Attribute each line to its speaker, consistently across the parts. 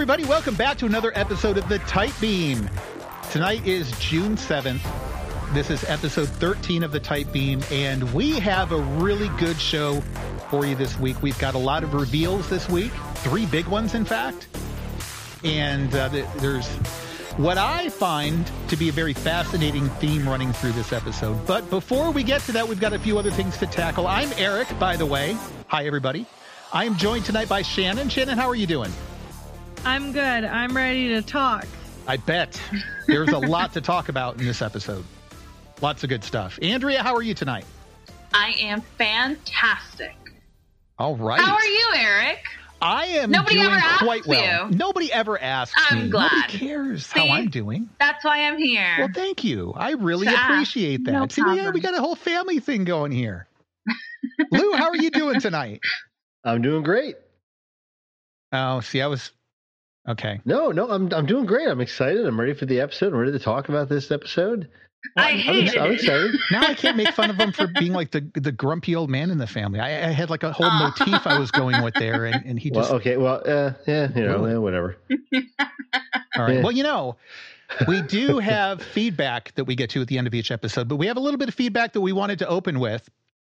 Speaker 1: everybody. Welcome back to another episode of The Tight Beam. Tonight is June 7th. This is episode 13 of The Tight Beam, and we have a really good show for you this week. We've got a lot of reveals this week, 3 big ones, in fact. And there's what I find to be a very fascinating theme running through this episode. But before we get to that, we've got a few other things to tackle. I'm Eric, by the way. Hi, everybody. I am joined tonight by Shannon. Shannon, how are you doing?
Speaker 2: I'm good. I'm ready to talk.
Speaker 1: I bet. There's a lot to talk about in this episode. Lots of good stuff. Andrea, how are you tonight?
Speaker 3: I am fantastic.
Speaker 1: All right.
Speaker 3: How are you, Eric?
Speaker 1: I am
Speaker 3: Nobody
Speaker 1: doing
Speaker 3: ever asks
Speaker 1: quite well.
Speaker 3: you.
Speaker 1: Nobody ever asks me.
Speaker 3: I'm glad.
Speaker 1: Nobody cares how I'm doing.
Speaker 3: That's why I'm here.
Speaker 1: Well, thank you. I really appreciate that.
Speaker 3: No
Speaker 1: See, we got a whole family thing going here. Lou, how are you doing tonight?
Speaker 4: I'm doing great.
Speaker 1: Oh, see, I was... Okay.
Speaker 4: No, I'm doing great. I'm excited. I'm ready for the episode. I'm ready to talk about this episode.
Speaker 3: I'm
Speaker 4: excited.
Speaker 1: Now I can't make fun of him for being like the grumpy old man in the family. I had like a whole motif I was going with there, and he just...
Speaker 4: whatever.
Speaker 1: All right. Well, we do have feedback that we get to at the end of each episode, but we have a little bit of feedback that we wanted to open with,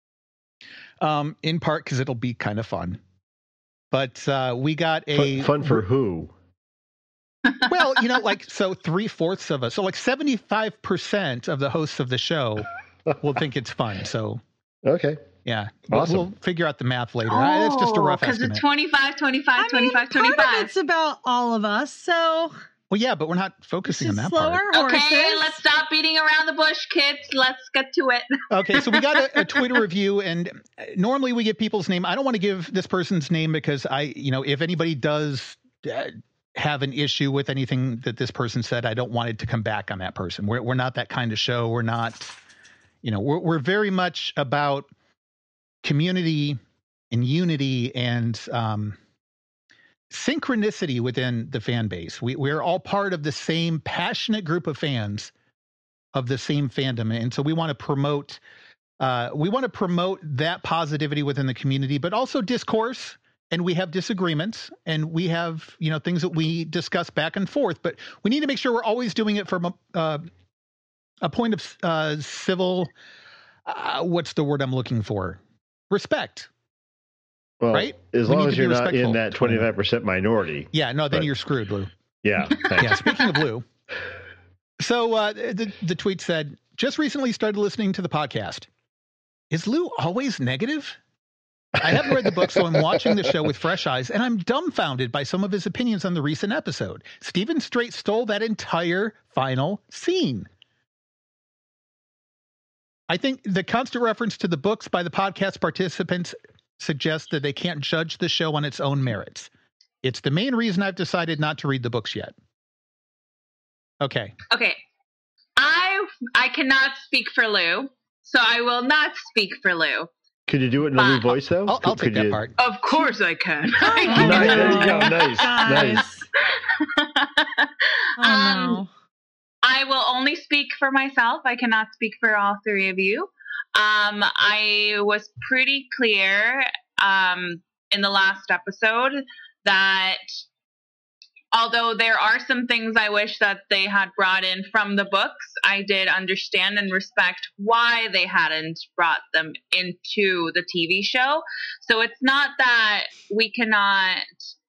Speaker 1: in part because it'll be kind of fun. But we got a...
Speaker 4: Fun for who?
Speaker 1: Well, so 3/4 of us, so like 75% of the hosts of the show will think it's fun. So,
Speaker 4: okay.
Speaker 1: Yeah.
Speaker 4: Awesome.
Speaker 1: We'll figure out the math later. It's just a rough estimate.
Speaker 3: Because it's 25, 25, 25, 25.
Speaker 2: Part of it's about all of us, so...
Speaker 1: Well, yeah, but we're not focusing on that part.
Speaker 3: Okay, let's stop beating around the bush, kids. Let's get to it.
Speaker 1: Okay, so we got a Twitter review, and normally we give people's name. I don't want to give this person's name because if anybody does have an issue with anything that this person said, I don't want it to come back on that person. We're not that kind of show. We're not, we're very much about community and unity and synchronicity within the fan base. We're all part of the same passionate group of fans of the same fandom. And so we want to promote that positivity within the community, but also discourse. And we have disagreements, and we have, things that we discuss back and forth, but we need to make sure we're always doing it from a point of civil, what's the word I'm looking for? Respect.
Speaker 4: Well,
Speaker 1: right?
Speaker 4: As long as you're not in that 25% minority.
Speaker 1: Yeah, no, then you're screwed, Lou.
Speaker 4: Yeah.
Speaker 1: Yeah, speaking of Lou. So the tweet said, just recently started listening to the podcast. Is Lou always negative? I haven't read the book, so I'm watching the show with fresh eyes, and I'm dumbfounded by some of his opinions on the recent episode. Stephen straight stole that entire final scene. I think the constant reference to the books by the podcast participants suggests that they can't judge the show on its own merits. It's the main reason I've decided not to read the books yet. Okay.
Speaker 3: I cannot speak for Lou, so I will not speak for Lou.
Speaker 4: Could you do it in a Lou voice, though?
Speaker 1: I'll take that part.
Speaker 3: Of course I can.
Speaker 4: Nice. There you go. Nice.
Speaker 2: No.
Speaker 3: I will only speak for myself. I cannot speak for all 3 of you. I was pretty clear in the last episode that although there are some things I wish that they had brought in from the books, I did understand and respect why they hadn't brought them into the TV show. So it's not that we cannot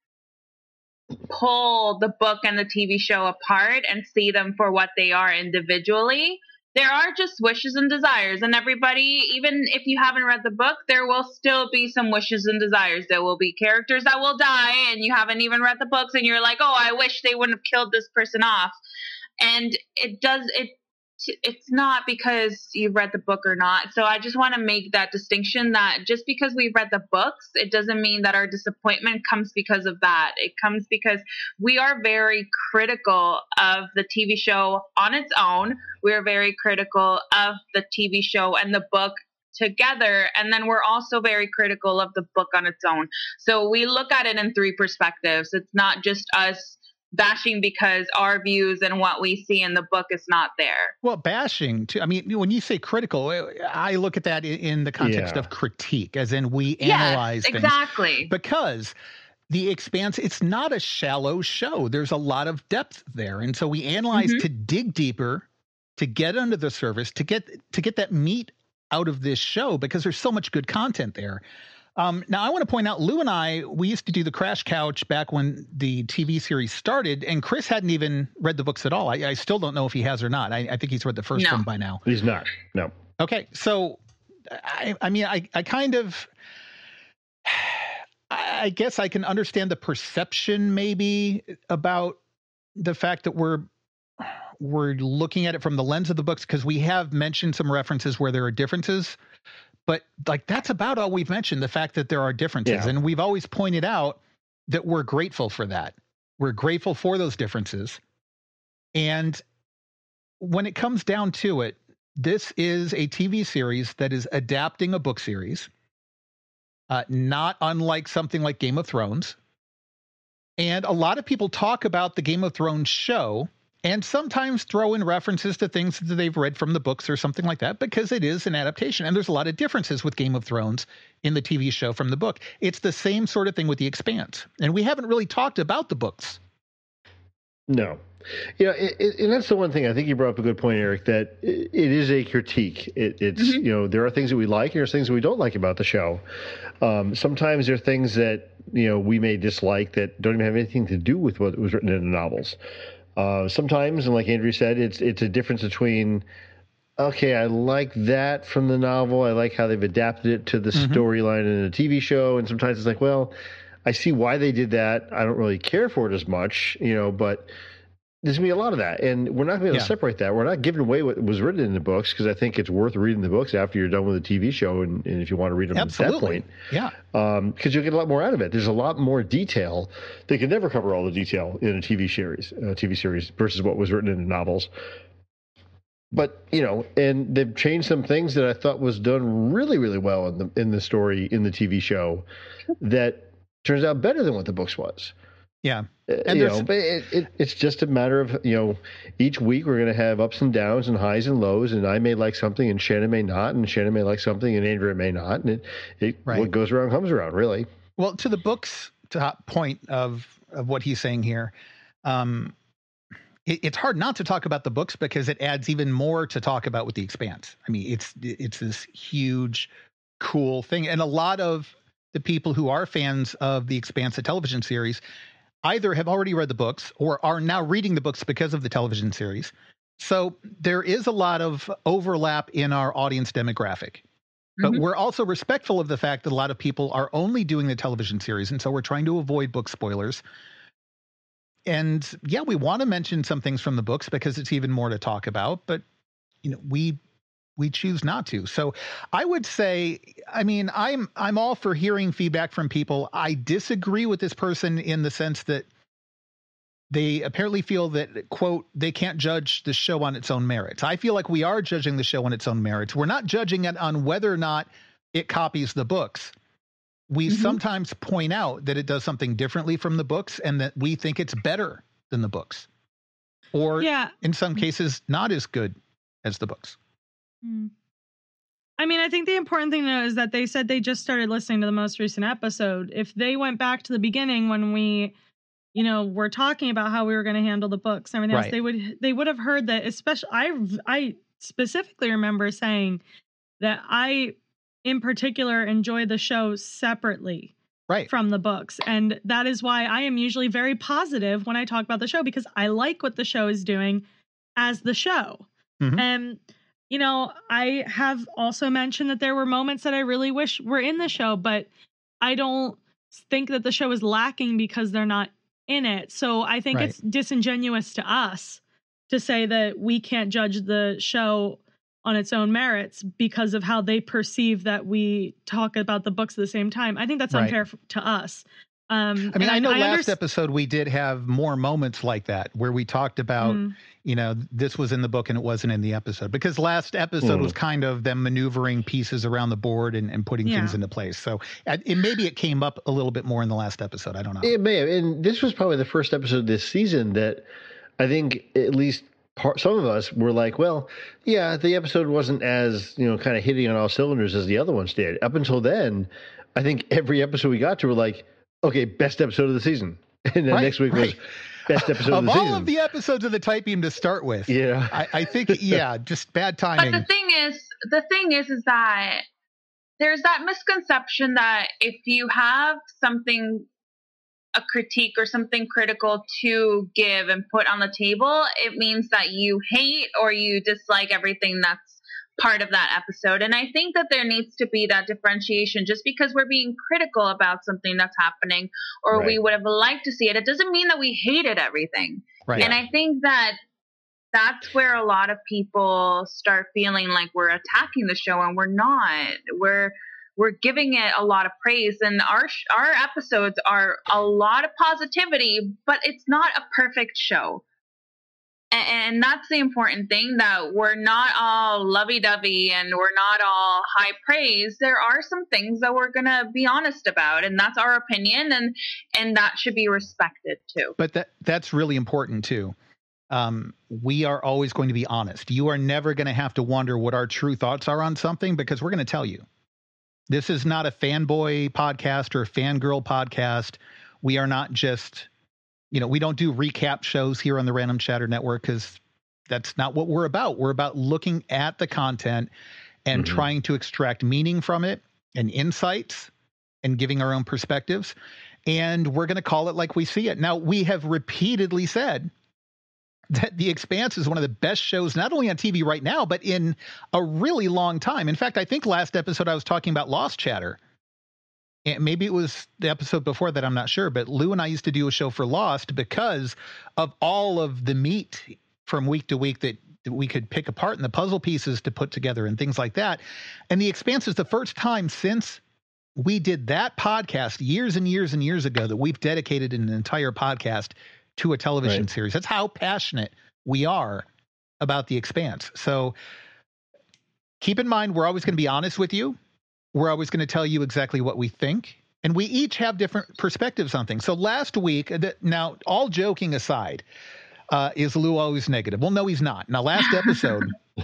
Speaker 3: pull the book and the TV show apart and see them for what they are individually. There are just wishes and desires, and everybody, even if you haven't read the book, there will still be some wishes and desires. There will be characters that will die, and you haven't even read the books, and you're like, oh, I wish they wouldn't have killed this person off. And it's not because you've read the book or not. So I just want to make that distinction that just because we've read the books, it doesn't mean that our disappointment comes because of that. It comes because we are very critical of the TV show on its own. We are very critical of the TV show and the book together. And then we're also very critical of the book on its own. So we look at it in 3 perspectives. It's not just us bashing because our views and what we see in the book is not there.
Speaker 1: Well, bashing too. I mean, when you say critical, I look at that in the context of critique, as in we analyze things.
Speaker 3: Exactly.
Speaker 1: Because The Expanse, it's not a shallow show. There's a lot of depth there. And so we analyze to dig deeper, to get under the surface, to get that meat out of this show, because there's so much good content there. Now, I want to point out, Lou and I, we used to do the Crash Couch back when the TV series started, and Chris hadn't even read the books at all. I still don't know if he has or not. I think he's read the first one by now.
Speaker 4: He's not. No.
Speaker 1: Okay. So, I mean, I kind of... I guess I can understand the perception maybe about the fact that we're looking at it from the lens of the books, because we have mentioned some references where there are differences, but like that's about all we've mentioned, the fact that there are differences. Yeah. And we've always pointed out that we're grateful for that. We're grateful for those differences. And when it comes down to it, this is a TV series that is adapting a book series. Not unlike something like Game of Thrones. And a lot of people talk about the Game of Thrones show and sometimes throw in references to things that they've read from the books or something like that, because it is an adaptation. And there's a lot of differences with Game of Thrones in the TV show from the book. It's the same sort of thing with The Expanse. And we haven't really talked about the books.
Speaker 4: No. You know, and that's the one thing I think you brought up a good point, Eric, that it is a critique. It's, you know, there are things that we like and there's things that we don't like about the show. Sometimes there are things that, you know, we may dislike that don't even have anything to do with what was written in the novels. Sometimes, and like Andrew said, it's a difference between, okay, I like that from the novel. I like how they've adapted it to the storyline in the TV show. And sometimes it's like, well, I see why they did that. I don't really care for it as much, you know, but there's going to be a lot of that. And we're not going to be able to separate that. We're not giving away what was written in the books, because I think it's worth reading the books after you're done with the TV show. And if you want to read them at that point.
Speaker 1: Yeah.
Speaker 4: Because you'll get a lot more out of it. There's a lot more detail. They can never cover all the detail in a TV series versus what was written in the novels. But, you know, and they've changed some things that I thought was done really, really well in the story in the TV show that turns out better than what the books was.
Speaker 1: Yeah.
Speaker 4: And you know, but it's just a matter of, you know, each week we're going to have ups and downs and highs and lows, and I may like something and Shannon may not, and Shannon may like something and Andrea may not, and what goes around comes around, really.
Speaker 1: Well, to the book's point of what he's saying here, it's hard not to talk about the books because it adds even more to talk about with The Expanse. I mean, it's this huge, cool thing, and a lot of the people who are fans of The Expanse, the television series, either have already read the books or are now reading the books because of the television series. So there is a lot of overlap in our audience demographic. But we're also respectful of the fact that a lot of people are only doing the television series. And so we're trying to avoid book spoilers. And yeah, we want to mention some things from the books because it's even more to talk about. But, you know, we choose not to. So I would say, I mean, I'm all for hearing feedback from people. I disagree with this person in the sense that they apparently feel that, quote, they can't judge the show on its own merits. I feel like we are judging the show on its own merits. We're not judging it on whether or not it copies the books. We sometimes point out that it does something differently from the books and that we think it's better than the books. Or in some cases, not as good as the books.
Speaker 2: I mean, I think the important thing to know is that they said they just started listening to the most recent episode. If they went back to the beginning when we, you know, were talking about how we were going to handle the books and everything else, they would have heard that. Especially, I specifically remember saying that I, in particular, enjoy the show separately from the books, and that is why I am usually very positive when I talk about the show, because I like what the show is doing as the show. And you know, I have also mentioned that there were moments that I really wish were in the show, but I don't think that the show is lacking because they're not in it. So I think it's disingenuous to us to say that we can't judge the show on its own merits because of how they perceive that we talk about the books at the same time. I think that's unfair to us.
Speaker 1: I mean, I know last episode we did have more moments like that where we talked about, you know, this was in the book and it wasn't in the episode, because last episode was kind of them maneuvering pieces around the board and putting things into place. So maybe it came up a little bit more in the last episode. I don't know.
Speaker 4: It may have. And this was probably the first episode this season that I think at least some of us were like, well, yeah, the episode wasn't as, you know, kind of hitting on all cylinders as the other ones did. Up until then, I think every episode we got to were like, Okay, best episode of the season. And then next week was best episode of the season.
Speaker 1: Of all of the episodes of the Tight Beam to start with.
Speaker 4: Yeah.
Speaker 1: I think, just bad timing.
Speaker 3: But the thing is that there's that misconception that if you have something, a critique or something critical to give and put on the table, it means that you hate or you dislike everything that's part of that episode. And I think that there needs to be that differentiation. Just because we're being critical about something that's happening or we would have liked to see it, it doesn't mean that we hated everything.
Speaker 1: Right.
Speaker 3: And I think that that's where a lot of people start feeling like we're attacking the show, and we're not. We're giving it a lot of praise, and our episodes are a lot of positivity, but it's not a perfect show. And that's the important thing, that we're not all lovey-dovey and we're not all high praise. There are some things that we're going to be honest about, and that's our opinion, and that should be respected too.
Speaker 1: But that's really important too. We are always going to be honest. You are never going to have to wonder what our true thoughts are on something, because we're going to tell you. This is not a fanboy podcast or a fangirl podcast. We are not just, we don't do recap shows here on the Random Chatter Network, because that's not what we're about. We're about looking at the content and trying to extract meaning from it and insights and giving our own perspectives. And we're going to call it like we see it. Now, we have repeatedly said that The Expanse is one of the best shows, not only on TV right now, but in a really long time. In fact, I think last episode I was talking about Lost Chatter. And maybe it was the episode before that, I'm not sure. But Lou and I used to do a show for Lost because of all of the meat from week to week that we could pick apart and the puzzle pieces to put together and things like that. And The Expanse is the first time since we did that podcast years and years and years ago that we've dedicated an entire podcast to a television series. That's how passionate we are about The Expanse. So keep in mind, we're always going to be honest with you. We're always going to tell you exactly what we think. And we each have different perspectives on things. So last week, now all joking aside, is Lou always negative? Well, no, he's not. Now, last episode,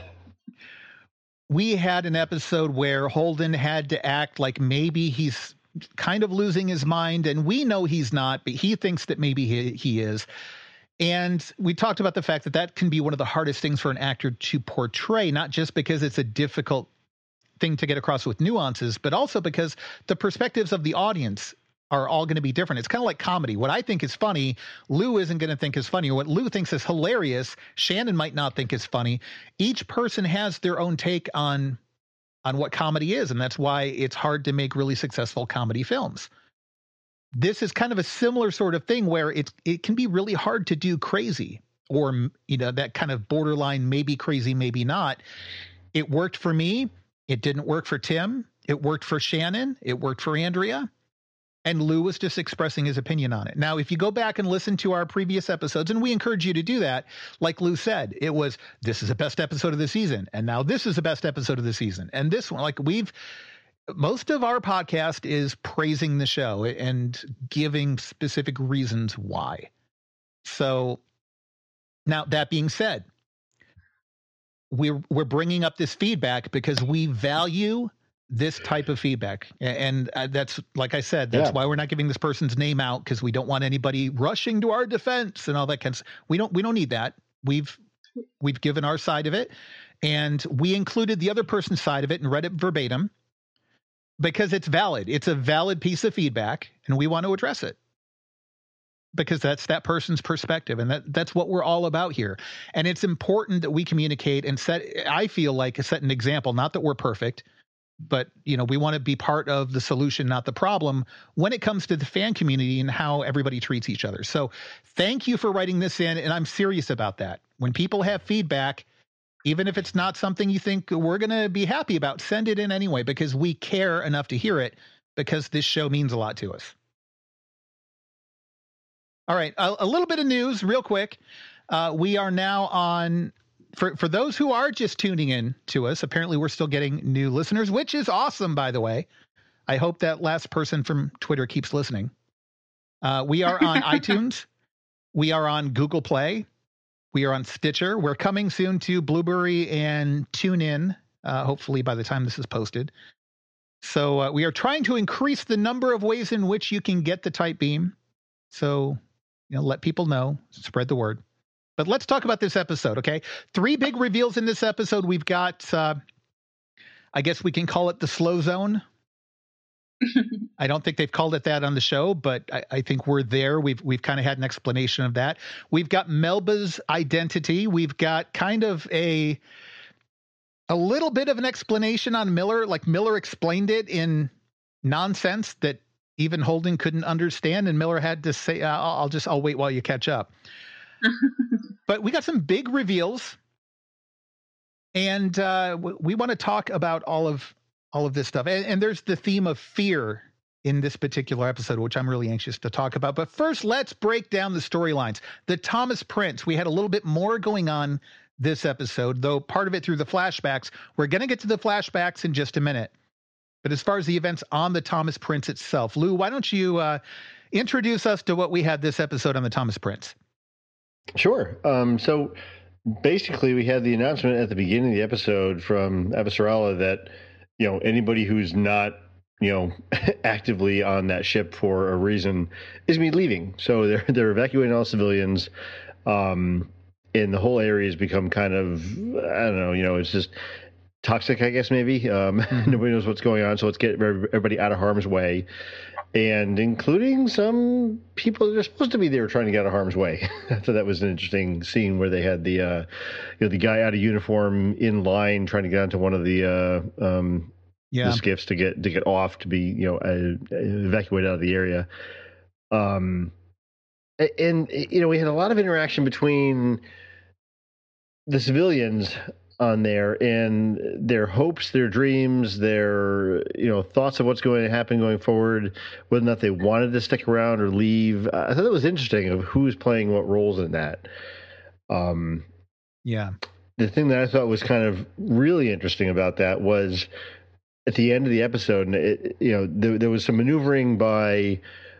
Speaker 1: we had an episode where Holden had to act like maybe he's kind of losing his mind, and we know he's not, but he thinks that maybe he is. And we talked about the fact that can be one of the hardest things for an actor to portray, not just because it's a difficult thing to get across with nuances, but also because the perspectives of the audience are all going to be different. It's kind of like comedy. What I think is funny, Lou isn't going to think is funny. Or what Lou thinks is hilarious, Shannon might not think is funny. Each person has their own take on what comedy is, and that's why it's hard to make really successful comedy films. This is kind of a similar sort of thing where it can be really hard to do crazy, or that kind of borderline, maybe crazy, maybe not. It worked for me. It didn't work for Tim. It worked for Shannon. It worked for Andrea. And Lou was just expressing his opinion on it. Now, if you go back and listen to our previous episodes, and we encourage you to do that, like Lou said, it was, this is the best episode of the season. And now this is the best episode of the season. And this one, most of our podcast is praising the show and giving specific reasons why. So now that being said, we're bringing up this feedback because we value this type of feedback. And that's, like I said, that's why we're not giving this person's name out, because we don't want anybody rushing to our defense and all that kind of stuff. We don't need that. We've given our side of it, and we included the other person's side of it and read it verbatim because it's valid. It's a valid piece of feedback, and we want to address it because that's that person's perspective. And that's what we're all about here. And it's important that we communicate and set an example, not that we're perfect, but, we want to be part of the solution, not the problem, when it comes to the fan community and how everybody treats each other. So thank you for writing this in. And I'm serious about that. When people have feedback, even if it's not something you think we're going to be happy about, send it in anyway, because we care enough to hear it, because this show means a lot to us. All right. A little bit of news real quick. We are now on, for those who are just tuning in to us, apparently we're still getting new listeners, which is awesome, by the way. I hope that last person from Twitter keeps listening. We are on iTunes. We are on Google Play. We are on Stitcher. We're coming soon to Blueberry and TuneIn, hopefully by the time this is posted. So we are trying to increase the number of ways in which you can get the Type Beam. So, let people know, spread the word. But let's talk about this episode, okay? 3 big reveals in this episode. We've got, I guess we can call it the slow zone. I don't think they've called it that on the show, but I think we're there. We've kind of had an explanation of that. We've got Melba's identity. We've got kind of a little bit of an explanation on Miller. Like Miller explained it in nonsense that even Holden couldn't understand, and Miller had to say, I'll wait while you catch up. But we got some big reveals, and we want to talk about all of this stuff. And there's the theme of fear in this particular episode, which I'm really anxious to talk about. But first, let's break down the storylines. The Thomas Prince, we had a little bit more going on this episode, though part of it through the flashbacks. We're going to get to the flashbacks in just a minute. But as far as the events on the Thomas Prince itself, Lou, why don't you introduce us to what we had this episode on the Thomas Prince?
Speaker 4: Sure. So basically, we had the announcement at the beginning of the episode from Avasarala that, anybody who's not, actively on that ship for a reason is going to be leaving. So they're evacuating all civilians. And the whole area has become kind of, I don't know, it's just toxic, I guess, maybe. Nobody knows what's going on. So let's get everybody out of harm's way. And including some people that are supposed to be there trying to get out of harm's way. I thought that was an interesting scene where they had the, the guy out of uniform in line trying to get onto one of the skiffs to get off to be, evacuated out of the area. And we had a lot of interaction between the civilians on there and their hopes, their dreams, their thoughts of what's going to happen going forward, whether or not they wanted to stick around or leave. I thought it was interesting of who's playing what roles in that. The thing that I thought was kind of really interesting about that was at the end of the episode, and there was some maneuvering by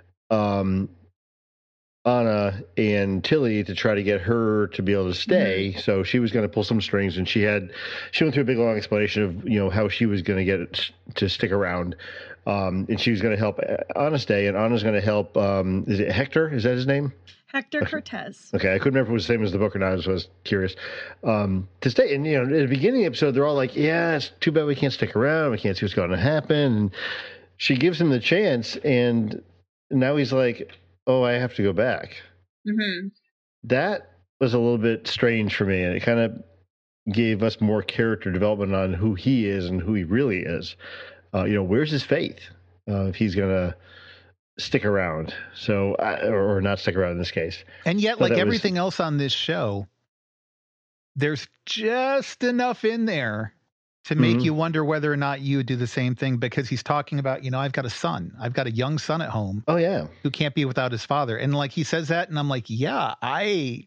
Speaker 4: Anna and Tilly to try to get her to be able to stay. Mm-hmm. So she was going to pull some strings, and she went through a big long explanation of how she was going to get it to stick around, and she was going to help Anna stay, and Anna's going to help. Is it Hector? Is that his name?
Speaker 2: Hector Cortez.
Speaker 4: Okay, I couldn't remember if it was the same as the book or not, so I was curious. To stay, and at the beginning of the episode, they're all like, "Yeah, it's too bad we can't stick around. We can't see what's going to happen." And she gives him the chance, and now he's like, "Oh, I have to go back."
Speaker 3: Mm-hmm.
Speaker 4: That was a little bit strange for me, and it kind of gave us more character development on who he is and who he really is. Where's his faith if he's going to stick around? So, or not stick around in this case.
Speaker 1: And yet, like everything else on this show, there's just enough in there to make you wonder whether or not you would do the same thing, because he's talking about, I've got a son. I've got a young son at home.
Speaker 4: Oh, yeah.
Speaker 1: Who can't be without his father. And like he says that, and I'm like, yeah, I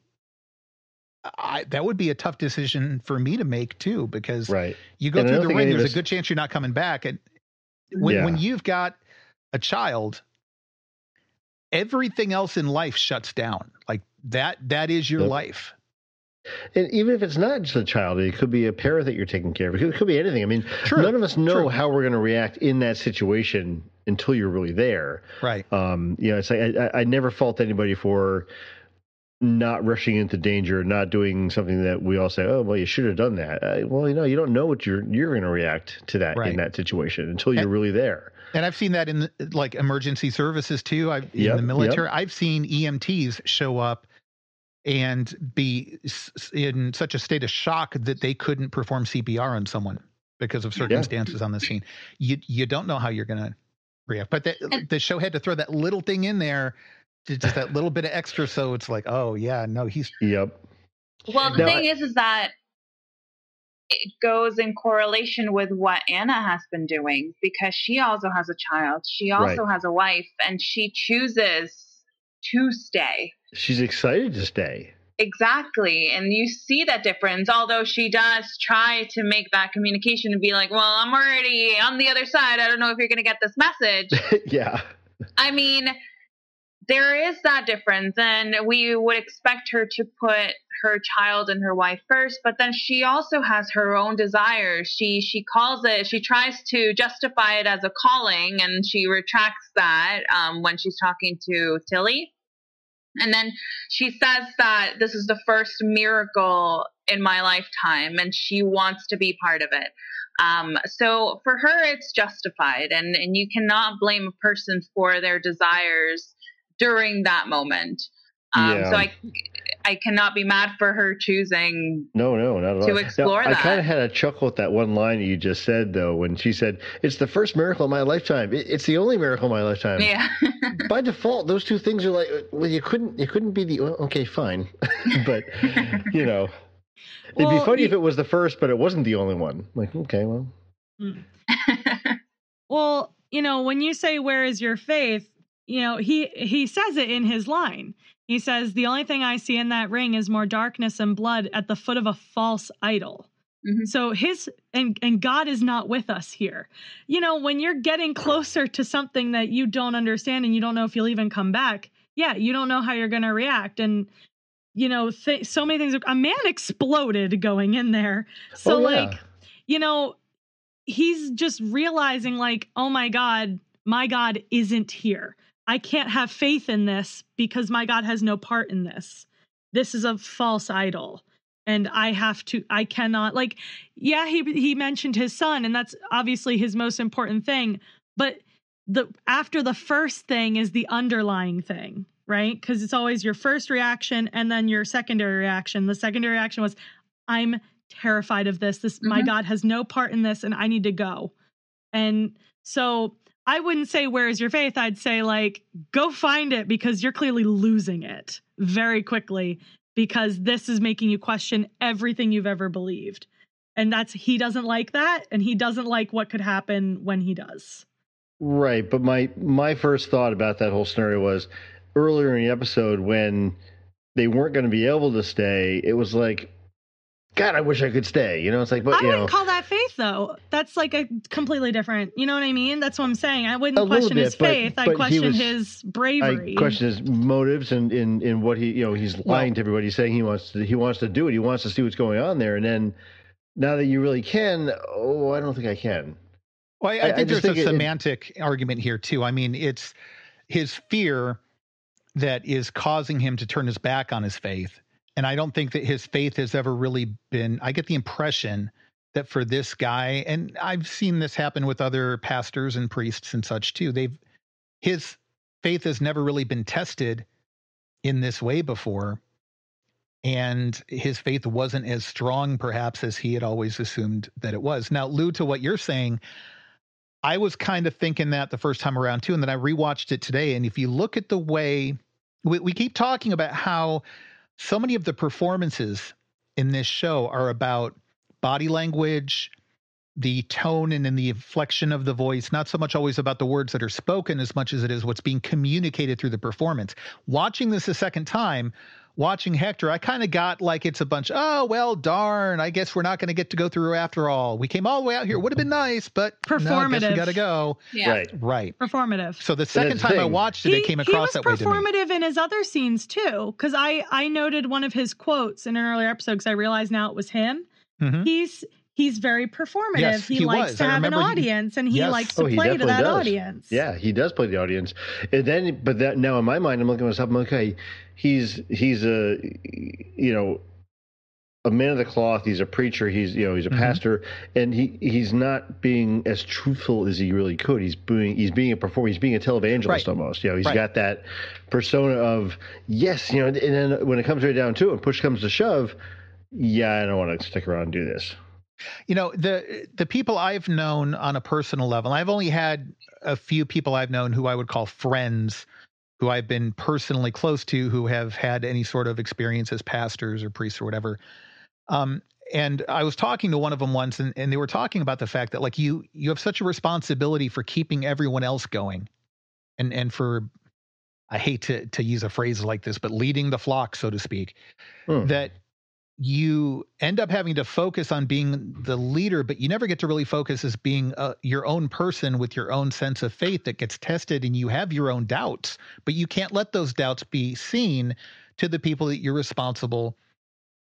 Speaker 1: that would be a tough decision for me to make too, because you go through the ring, there's a good chance you're not coming back. And when you've got a child, everything else in life shuts down. Like that is your life.
Speaker 4: And even if it's not just a child, it could be a parent that you're taking care of. It could be anything. I mean, none of us know how we're going to react in that situation until you're really there.
Speaker 1: Right.
Speaker 4: It's like I never fault anybody for not rushing into danger, not doing something that we all say, "Oh, well, you should have done that." You don't know what you're going to react to that in that situation until you're really there. And
Speaker 1: I've seen that in like emergency services too. In the military, I've seen EMTs show up and be in such a state of shock that they couldn't perform CPR on someone because of circumstances on the scene. You don't know how you're going to react. But the show had to throw that little thing in there, just that little bit of extra, so it's like, oh, yeah, no, he's...
Speaker 4: Yep.
Speaker 3: Well, the thing is that it goes in correlation with what Anna has been doing, because she also has a child. She also has a wife, and she chooses to stay.
Speaker 4: She's excited to stay.
Speaker 3: Exactly. And you see that difference, although she does try to make that communication and be like, well, I'm already on the other side. I don't know if you're going to get this message.
Speaker 4: Yeah.
Speaker 3: I mean, there is that difference, and we would expect her to put her child and her wife first, but then she also has her own desires. She tries to justify it as a calling, and she retracts that when she's talking to Tilly. And then she says that this is the first miracle in my lifetime, and she wants to be part of it. So for her, it's justified, and you cannot blame a person for their desires during that moment. So I cannot be mad for her choosing
Speaker 4: not at all.
Speaker 3: to explore that.
Speaker 4: I kind of had a chuckle at that one line you just said, though, when she said, it's the first miracle of my lifetime. It's the only miracle of my lifetime.
Speaker 3: Yeah.
Speaker 4: By default, those two things are like, well, you couldn't be the, okay, fine. But, it'd be funny if it was the first, but it wasn't the only one. Like, okay, well.
Speaker 2: Well, when you say, where is your faith? He says it in his line. He says, the only thing I see in that ring is more darkness and blood at the foot of a false idol. Mm-hmm. So and God is not with us here. When you're getting closer to something that you don't understand and you don't know if you'll even come back, you don't know how you're going to react. And, so many things. A man exploded going in there. So he's just realizing like, oh my God isn't here. I can't have faith in this because my God has no part in this. This is a false idol. And I cannot, he mentioned his son, and that's obviously his most important thing. But after the first thing is the underlying thing, right? Because it's always your first reaction and then your secondary reaction. The secondary reaction was, I'm terrified of this. My God has no part in this, and I need to go. And so I wouldn't say, where is your faith? I'd say, go find it, because you're clearly losing it very quickly, because this is making you question everything you've ever believed. And he doesn't like that. And he doesn't like what could happen when he does.
Speaker 4: Right. But my first thought about that whole scenario was earlier in the episode when they weren't going to be able to stay. It was like, God, I wish I could stay. It's like, but
Speaker 2: I wouldn't call that faith, though. That's like a completely different, you know what I mean? That's what I'm saying. I wouldn't question his faith. I question his bravery.
Speaker 4: I question his motives and in what he's lying to everybody, saying he wants to do it. He wants to see what's going on there. And then now that you really can, I don't think I can.
Speaker 1: Well, I think there's a semantic argument here too. I mean, it's his fear that is causing him to turn his back on his faith. And I don't think that his faith has ever really been, I get the impression that for this guy, and I've seen this happen with other pastors and priests and such too, his faith has never really been tested in this way before. And his faith wasn't as strong perhaps as he had always assumed that it was. Now, Lou, to what you're saying, I was kind of thinking that the first time around too, and then I rewatched it today. And if you look at the way we keep talking about how so many of the performances in this show are about body language, the tone and in the inflection of the voice, not so much always about the words that are spoken as much as it is what's being communicated through the performance. Watching this a second time, watching Hector, I kind of got like it's a bunch, oh, well, darn, I guess we're not going to get to go through after all. We came all the way out here. Would have been nice, but
Speaker 2: performative.
Speaker 1: No, I guess we got to go.
Speaker 3: Yeah.
Speaker 1: Right.
Speaker 2: Performative.
Speaker 1: So the second time I watched it, it came across that way to me.
Speaker 2: He was performative in his other scenes too, because I noted one of his quotes in an earlier episode because I realized now it was him. Mm-hmm. He's very performative.
Speaker 1: Yes,
Speaker 2: he likes to have an audience, and he likes to play to that audience.
Speaker 4: Yeah, he does play the audience. And then, now in my mind, I'm looking at myself. I'm like, okay, he's a a man of the cloth. He's a preacher. He's a pastor, and he's not being as truthful as he really could. He's being a performer. He's being a televangelist almost. He's got that persona of yes, and then when it comes right down to it, push comes to shove. Yeah, I don't want to stick around and do this.
Speaker 1: The people I've known on a personal level, I've only had a few people I've known who I would call friends, who I've been personally close to, who have had any sort of experience as pastors or priests or whatever. And I was talking to one of them once, and they were talking about the fact that like you have such a responsibility for keeping everyone else going, and for, I hate to use a phrase like this, but leading the flock, so to speak, that you end up having to focus on being the leader, but you never get to really focus as being your own person with your own sense of faith that gets tested, and you have your own doubts, but you can't let those doubts be seen to the people that you're responsible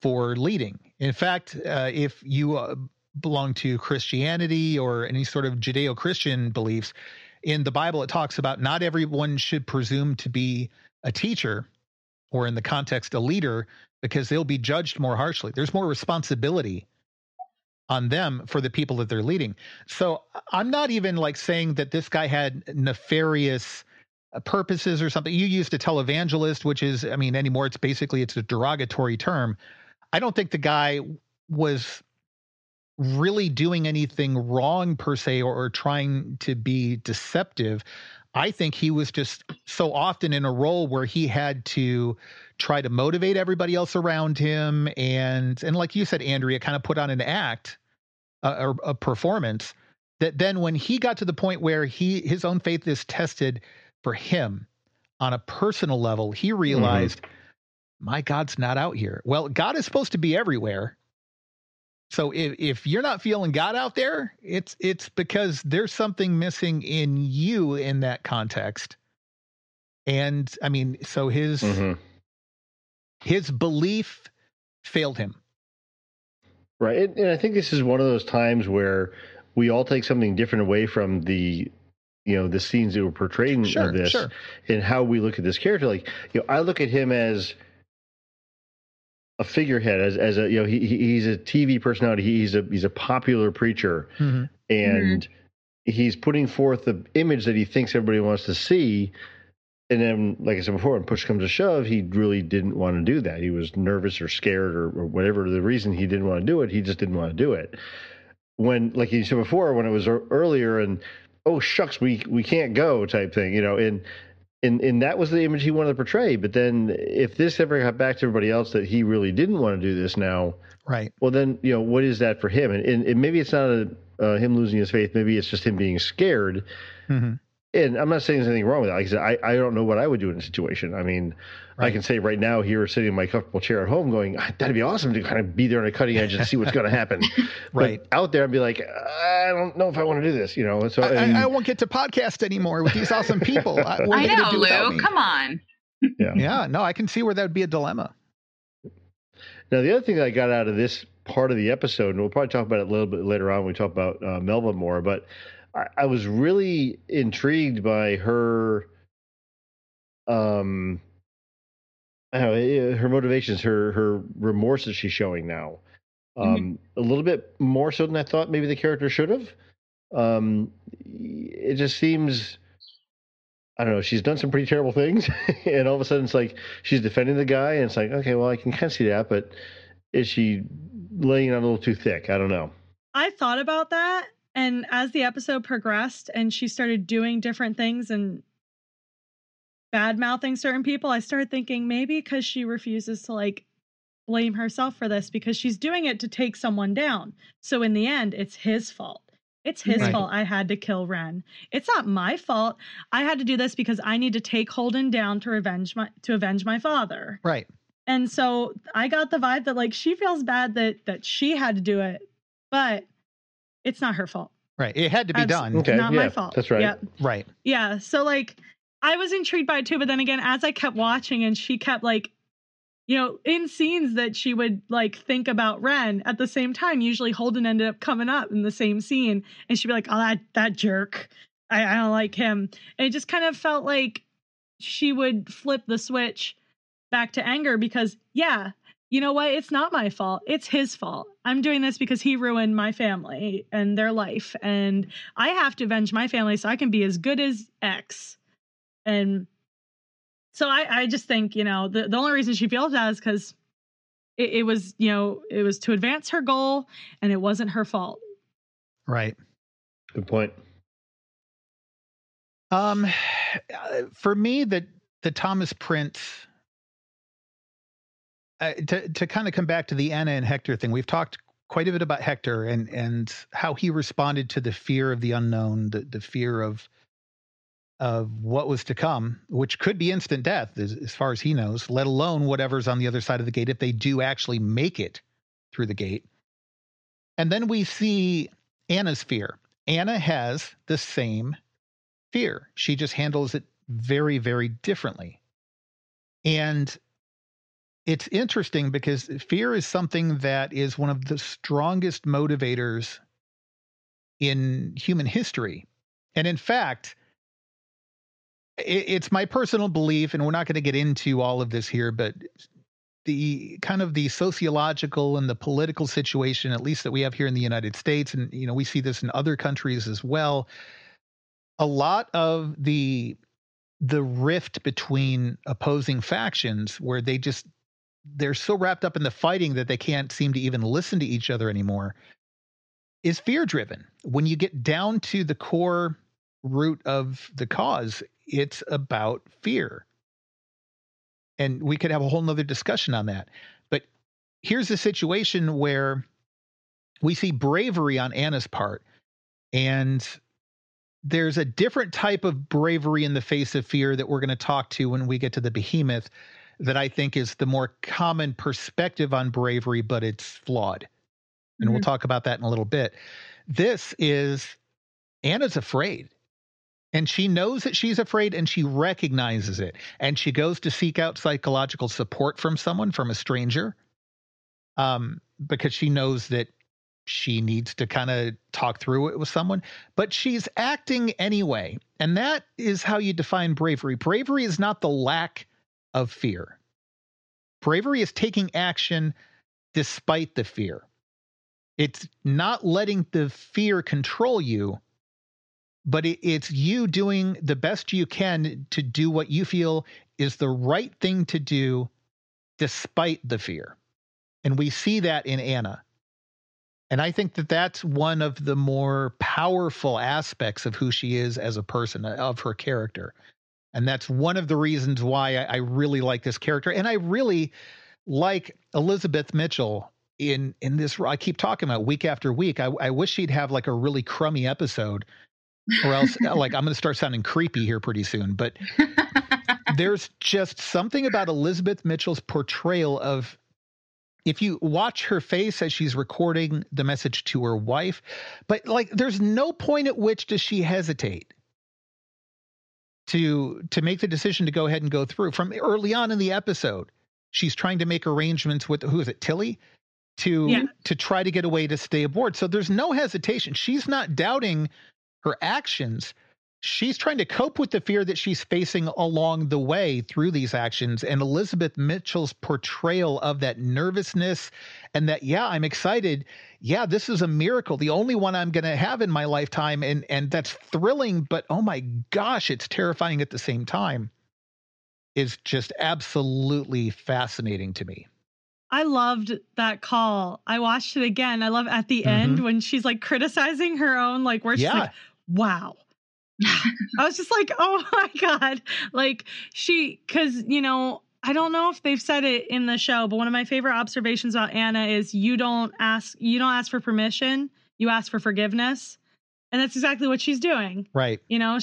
Speaker 1: for leading. In fact, if you belong to Christianity or any sort of Judeo-Christian beliefs, in the Bible, it talks about not everyone should presume to be a teacher, or in the context, a leader, because they'll be judged more harshly. There's more responsibility on them for the people that they're leading. So I'm not even like saying that this guy had nefarious purposes or something. You used a televangelist, which is, I mean, anymore, it's a derogatory term. I don't think the guy was really doing anything wrong per se, or trying to be deceptive. I think he was just so often in a role where he had to try to motivate everybody else around him. And like you said, Andrea, kind of put on an act, or a performance, that then when he got to the point where his own faith is tested for him on a personal level, he realized, my God's not out here. Well, God is supposed to be everywhere. So if you're not feeling God out there, it's because there's something missing in you in that context. And I mean, so his belief failed him.
Speaker 4: Right. And I think this is one of those times where we all take something different away from the scenes that were portrayed in this, and how we look at this character. Like, I look at him as a figurehead, as a, he's a TV personality. He's a popular preacher, and he's putting forth the image that he thinks everybody wants to see. And then, like I said before, when push comes to shove, he really didn't want to do that. He was nervous or scared or whatever the reason he didn't want to do it. He just didn't want to do it. When, like you said before, when it was earlier and, oh, shucks, we can't go type thing, and that was the image he wanted to portray. But then if this ever got back to everybody else that he really didn't want to do this now, right? Well, then, what is that for him? And maybe it's not him losing his faith. Maybe it's just him being scared. And I'm not saying there's anything wrong with that. Like I said, I don't know what I would do in a situation. I mean, I can say right now here, sitting in my comfortable chair at home going, that'd be awesome to kind of be there on a cutting edge and see what's going to happen. But out there, I'd be like, I don't know if I want to do this, So
Speaker 1: I won't get to podcast anymore with these awesome people.
Speaker 3: I know, Lou. Come on.
Speaker 1: Yeah, no, I can see where that would be a dilemma.
Speaker 4: Now, the other thing that I got out of this part of the episode, and we'll probably talk about it a little bit later on when we talk about Melba more, but I was really intrigued by her, I don't know, her motivations, her remorse that she's showing now. A little bit more so than I thought maybe the character should have. It just seems, I don't know, she's done some pretty terrible things, and all of a sudden it's like she's defending the guy, and it's like, okay, well, I can kind of see that, but is she laying it on a little too thick? I don't know.
Speaker 2: I thought about that. And as the episode progressed and she started doing different things and bad-mouthing certain people, I started thinking maybe because she refuses to blame herself for this because she's doing it to take someone down. So in the end, it's his fault. It's his fault I had to kill Ren. It's not my fault. I had to do this because I need to take Holden down to avenge my father. Right. And so I got the vibe that she feels bad that she had to do it, but it's not her fault.
Speaker 1: Right. It had to be done.
Speaker 2: Okay. Not my fault.
Speaker 4: That's right.
Speaker 2: Yep.
Speaker 1: Right.
Speaker 2: Yeah. So I was intrigued by it too, but then again, as I kept watching and she kept in scenes that she would think about Ren at the same time, usually Holden ended up coming up in the same scene and she'd be like, oh, that jerk. I don't like him. And it just kind of felt like she would flip the switch back to anger because you know what? It's not my fault. It's his fault. I'm doing this because he ruined my family and their life. And I have to avenge my family so I can be as good as X. And so I just think, the only reason she feels that is because it was to advance her goal and it wasn't her fault.
Speaker 1: Right.
Speaker 4: Good point.
Speaker 1: For me, the Thomas Prince, to kind of come back to the Anna and Hector thing, we've talked quite a bit about Hector and how he responded to the fear of the unknown, the fear of what was to come, which could be instant death as far as he knows, let alone whatever's on the other side of the gate if they do actually make it through the gate. And then we see Anna's fear. Anna has the same fear. She just handles it very, very differently. And it's interesting because fear is something that is one of the strongest motivators in human history. And in fact, it's my personal belief, and we're not going to get into all of this here, but the kind of the sociological and the political situation, at least that we have here in the United States, and we see this in other countries as well. A lot of the rift between opposing factions, where they're so wrapped up in the fighting that they can't seem to even listen to each other anymore, is fear driven. When you get down to the core root of the cause, it's about fear. And we could have a whole nother discussion on that. But here's a situation where we see bravery on Anna's part. And there's a different type of bravery in the face of fear that we're going to talk to when we get to the behemoth that I think is the more common perspective on bravery, but it's flawed. And we'll talk about that in a little bit. This is Anna's afraid. And she knows that she's afraid, and she recognizes it. And she goes to seek out psychological support from someone, from a stranger, because she knows that she needs to kind of talk through it with someone. But she's acting anyway. And that is how you define bravery. Bravery is not the lack of fear. Bravery is taking action despite the fear. It's not letting the fear control you, but it's you doing the best you can to do what you feel is the right thing to do despite the fear. And we see that in Anna. And I think that that's one of the more powerful aspects of who she is as a person, of her character. And that's one of the reasons why I really like this character. And I really like Elizabeth Mitchell in this. I keep talking about week after week. I wish she'd have like a really crummy episode, or else like I'm going to start sounding creepy here pretty soon. But there's just something about Elizabeth Mitchell's portrayal of, if you watch her face as she's recording the message to her wife, but like there's no point at which does she hesitate to make the decision to go ahead and go through. From early on in the episode, she's trying to make arrangements with, who is it, Tilly, to try to get away to stay aboard. So there's no hesitation. She's not doubting her actions. She's trying to cope with the fear that she's facing along the way through these actions. And Elizabeth Mitchell's portrayal of that nervousness and that, yeah, I'm excited. Yeah, this is a miracle. The only one I'm going to have in my lifetime. And that's thrilling, but oh my gosh, it's terrifying at the same time, is just absolutely fascinating to me.
Speaker 2: I loved that call. I watched it again. I love at the end when she's like criticizing her own, like where she's like, wow. I was just like, oh my God. Like because, I don't know if they've said it in the show, but one of my favorite observations about Anna is you don't ask for permission. You ask for forgiveness. And that's exactly what she's doing.
Speaker 1: Right.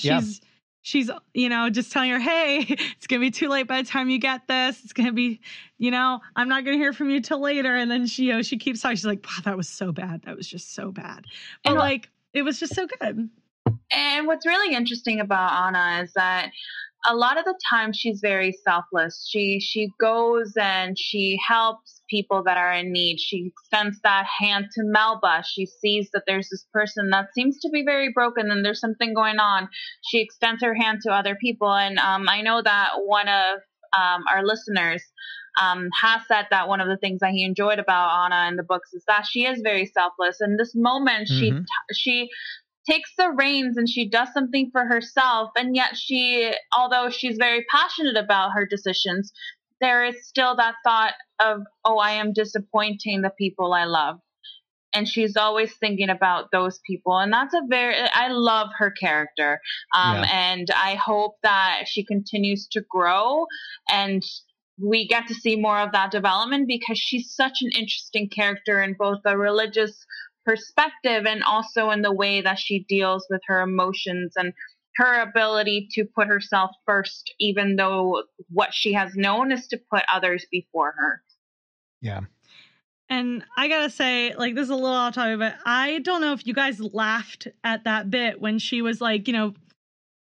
Speaker 2: She's, just telling her, hey, it's going to be too late by the time you get this. It's going to be, I'm not going to hear from you till later. And then she keeps talking. She's like, wow, that was so bad. That was just so bad. But it was just so good.
Speaker 3: And what's really interesting about Anna is that a lot of the time she's very selfless. She goes and she helps people that are in need. She extends that hand to Melba. She sees that there's this person that seems to be very broken and there's something going on. She extends her hand to other people. And I know that one of our listeners has said that one of the things that he enjoyed about Anna in the books is that she is very selfless. In this moment, she takes the reins and she does something for herself. And yet although she's very passionate about her decisions, there is still that thought of, oh, I am disappointing the people I love. And she's always thinking about those people. And I love her character. And I hope that she continues to grow and we get to see more of that development, because she's such an interesting character in both the religious perspective and also in the way that she deals with her emotions and her ability to put herself first, even though what she has known is to put others before her.
Speaker 1: Yeah.
Speaker 2: And I gotta say, like, this is a little off topic, but I don't know if you guys laughed at that bit when she was like,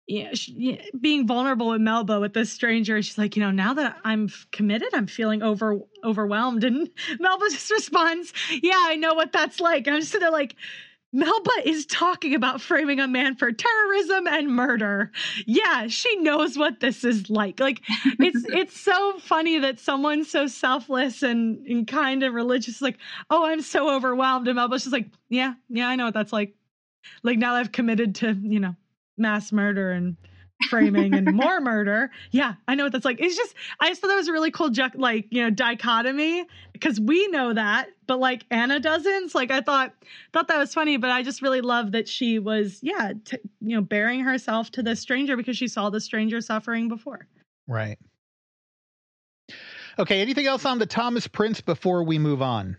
Speaker 2: being vulnerable with Melba, with this stranger. She's like, now that I'm committed, I'm feeling overwhelmed. And Melba just responds, yeah, I know what that's like. I'm just sitting there like, Melba is talking about framing a man for terrorism and murder. Yeah, she knows what this is like. Like, it's so funny that someone so selfless and kind of religious, like, oh, I'm so overwhelmed. And Melba's just like, yeah, I know what that's like. Like, now that I've committed to, mass murder and framing and more murder. Yeah, I know what that's like. I just thought that was a really cool, dichotomy, because we know that, but like Anna doesn't. So, like, I thought that was funny, but I just really love that she was, bearing herself to this stranger because she saw the stranger suffering before.
Speaker 1: Right. Okay. Anything else on the Thomas Prince before we move on?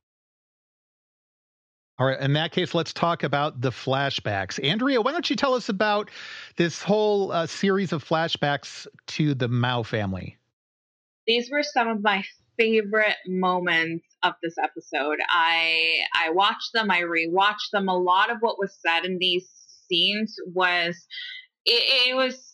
Speaker 1: All right. In that case, let's talk about the flashbacks. Andrea, why don't you tell us about this whole series of flashbacks to the Mao family?
Speaker 3: These were some of my favorite moments of this episode. I watched them. I rewatched them. A lot of what was said in these scenes was it was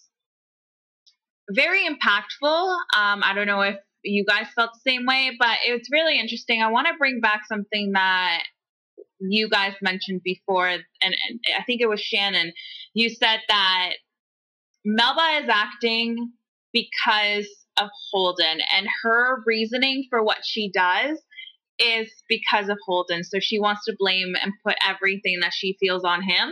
Speaker 3: very impactful. I don't know if you guys felt the same way, but it's really interesting. I want to bring back something that you guys mentioned before, and I think it was Shannon. You said that Melba is acting because of Holden, and her reasoning for what she does is because of Holden. So she wants to blame and put everything that she feels on him.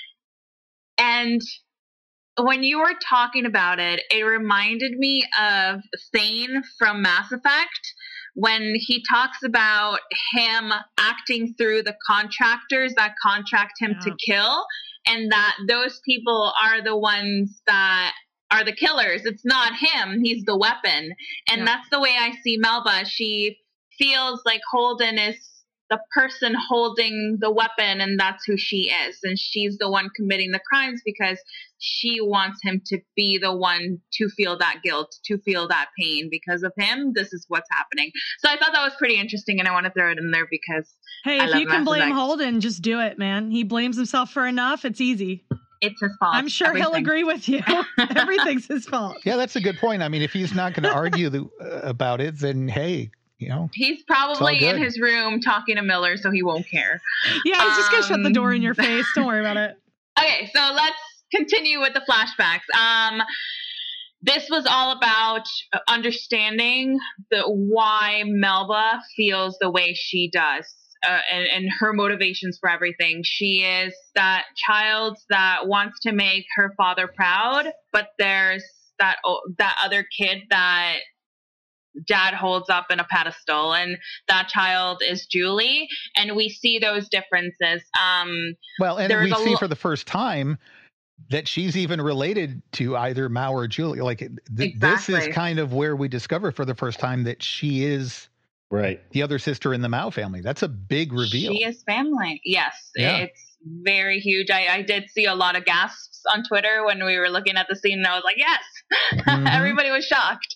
Speaker 3: And when you were talking about it, it reminded me of Thane from Mass Effect, when he talks about him acting through the contractors that contract him to kill, and that those people are the ones that are the killers. It's not him. He's the weapon. And that's the way I see Melba. She feels like Holden is the person holding the weapon, and that's who she is. And she's the one committing the crimes because she wants him to be the one to feel that guilt, to feel that pain. Because of him, this is what's happening. So I thought that was pretty interesting, and I want to throw it in there because
Speaker 2: hey, if you can blame Holden, just do it, man. He blames himself for enough. It's easy.
Speaker 3: It's his fault.
Speaker 2: I'm sure he'll agree with you. Everything's his fault.
Speaker 1: Yeah, that's a good point. I mean, if he's not going to argue about it, then hey,
Speaker 3: he's probably in his room talking to Miller, so he won't care.
Speaker 2: Yeah, he's just going to shut the door in your face. Don't worry about it.
Speaker 3: Okay, so let's continue with the flashbacks. This was all about understanding why Melba feels the way she does. And her motivations for everything. She is that child that wants to make her father proud, but there's that other kid that Dad holds up in a pedestal, and that child is Julie, and we see those differences.
Speaker 1: And we see for the first time that she's even related to either Mao or Julie. Like exactly. This is kind of where we discover for the first time that she is the other sister in the Mao family. That's a big reveal.
Speaker 3: She is family. Yes. Yeah. It's very huge. I did see a lot of gasps on Twitter when we were looking at the scene, and I was like, yes. Mm-hmm. Everybody was shocked.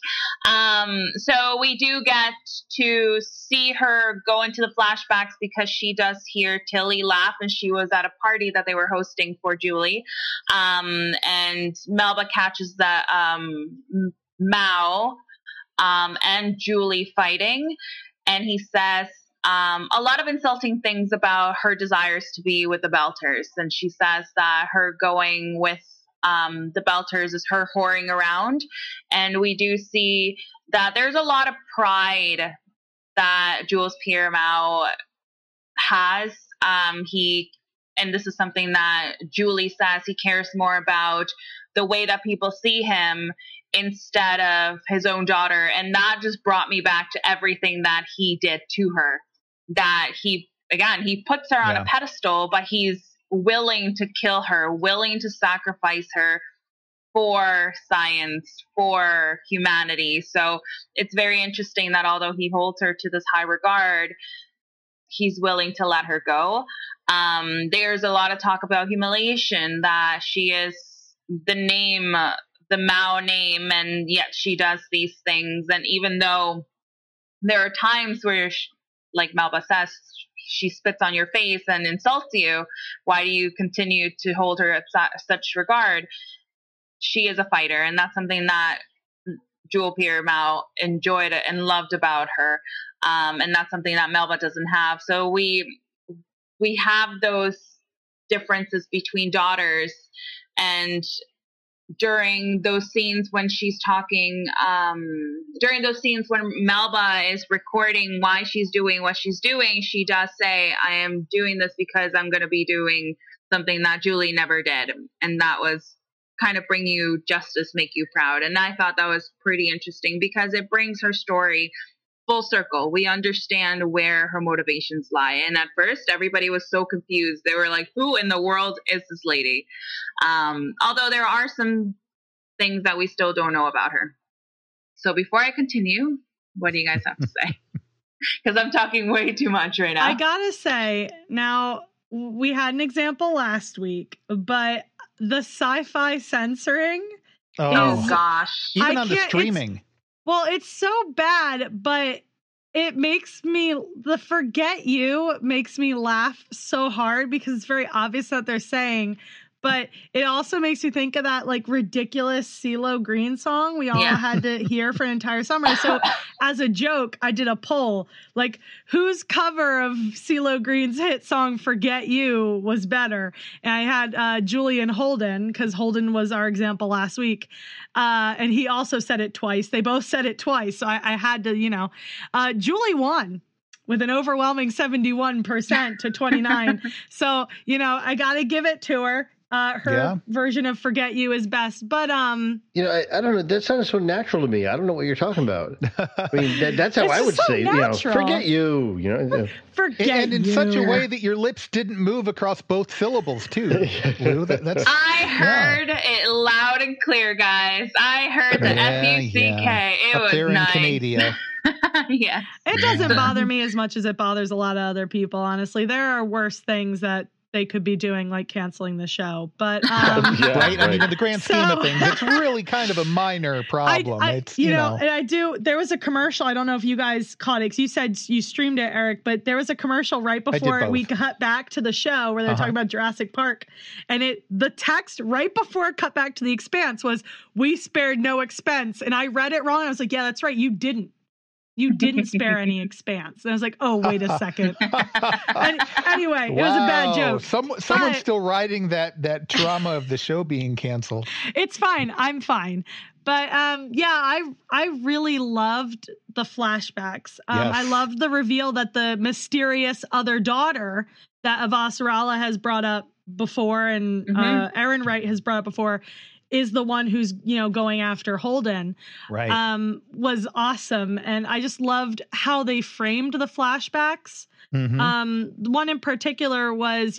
Speaker 3: So we do get to see her go into the flashbacks because she does hear Tilly laugh, and she was at a party that they were hosting for Julie. And Melba catches that Mao and Julie fighting, and he says a lot of insulting things about her desires to be with the Belters, and she says that her going with the Belters is her whoring around. And we do see that there's a lot of pride that Jules Pierre Mao has. And this is something that Julie says, he cares more about the way that people see him instead of his own daughter. And that just brought me back to everything that he did to her, that he puts her on a pedestal, but he's willing to kill her, willing to sacrifice her for science, for humanity. So it's very interesting that although he holds her to this high regard, he's willing to let her go. There's a lot of talk about humiliation, that she is the Mao name, and yet she does these things. And even though there are times where, like Melba says, she spits on your face and insults you, why do you continue to hold her at such regard? she is a fighter, and that's something that Jewel Pierre Mao enjoyed and loved about her. And that's something that Melba doesn't have. So we have those differences between daughters, and during those scenes when she's talking, during those scenes when Melba is recording why she's doing what she's doing, she does say, I am doing this because I'm going to be doing something that Julie never did. And that was kind of bring you justice, make you proud. And I thought that was pretty interesting because it brings her story full circle. We understand where her motivations lie. And at first, everybody was so confused. They were like, who in the world is this lady? Although there are some things that we still don't know about her. So before I continue, what do you guys have to say? Because I'm talking way too much right now.
Speaker 2: I gotta say, now, we had an example last week, but the sci-fi censoring.
Speaker 3: Oh gosh.
Speaker 1: Even on the streaming.
Speaker 2: Well, it's so bad, but it makes me, the forget you makes me laugh so hard because it's very obvious that they're saying, but it also makes you think of that like ridiculous CeeLo Green song we all had to hear for an entire summer. So as a joke, I did a poll, like whose cover of CeeLo Green's hit song Forget You was better? And I had Julian Holden, because Holden was our example last week. And he also said it twice. They both said it twice. So I had to, Julie won with an overwhelming 71% to 29. So, I got to give it to her. Her version of Forget You is best, but
Speaker 4: I don't know. That sounds so natural to me. I don't know what you're talking about. I mean, that's how I would
Speaker 2: so
Speaker 4: say.
Speaker 2: Natural.
Speaker 4: Forget you.
Speaker 2: Forget
Speaker 1: and in
Speaker 2: you.
Speaker 1: such a way that your lips didn't move across both syllables too. Lou,
Speaker 3: I heard it loud and clear, guys. I heard the F-U-C-K. It
Speaker 1: Up
Speaker 3: was
Speaker 1: there
Speaker 3: nice.
Speaker 1: in Canada.
Speaker 3: Yes.
Speaker 2: It doesn't bother me as much as it bothers a lot of other people. Honestly, there are worse things that they could be doing, like canceling the show. But
Speaker 1: right. I mean, in the grand scheme of things, it's really kind of a minor problem. It's there was a commercial. I don't know if you guys caught it, because you said you streamed it, Eric. But there was a commercial right before we cut back to the show where they're talking about Jurassic Park, and the text right before it cut back to The Expanse was, "We spared no expense." And I read it wrong. I was like, "Yeah, that's right. You didn't. You didn't spare any expanse." And I was like, oh, wait a second. Anyway, it was a bad joke. Someone's still riding that trauma of the show being canceled.
Speaker 2: It's fine. I'm fine. But I really loved the flashbacks. I loved the reveal that the mysterious other daughter that Avasarala has brought up before, and Aaron Wright has brought up before, is the one who's, going after Holden,
Speaker 1: right?
Speaker 2: Was awesome. And I just loved how they framed the flashbacks. Mm-hmm. One in particular was,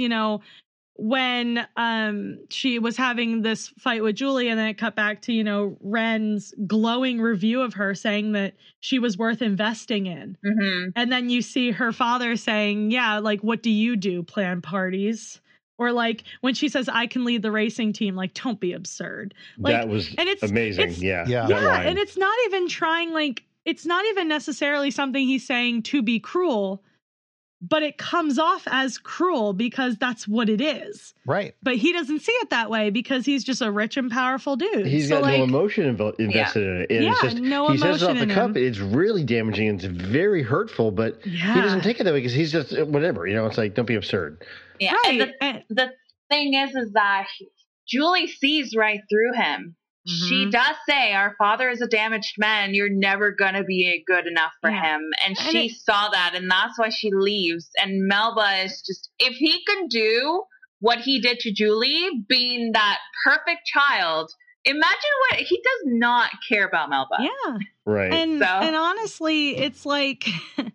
Speaker 2: when she was having this fight with Julie, and then it cut back to, Ren's glowing review of her, saying that she was worth investing in. Mm-hmm. And then you see her father saying, yeah, like, what do you do? Plan parties? Or like when she says, I can lead the racing team, like, don't be absurd. Like,
Speaker 4: that was amazing. Yeah.
Speaker 2: And it's not even trying, it's not even necessarily something he's saying to be cruel, but it comes off as cruel because that's what it is.
Speaker 1: Right.
Speaker 2: But he doesn't see it that way because he's just a rich and powerful dude.
Speaker 4: He's got no emotion invested in it. And it's just,
Speaker 2: no emotion.
Speaker 4: He says it off the cup. It's really damaging. It's very hurtful, but he doesn't take it that way because he's just whatever. It's like, don't be absurd.
Speaker 3: Yeah. Right. And the thing is that Julie sees right through him. Mm-hmm. She does say, our father is a damaged man. You're never going to be good enough for him. And she saw that, and that's why she leaves. And Melba is just, if he can do what he did to Julie, being that perfect child, imagine what, he does not care about Melba.
Speaker 2: Yeah.
Speaker 4: Right.
Speaker 2: And honestly, it's like,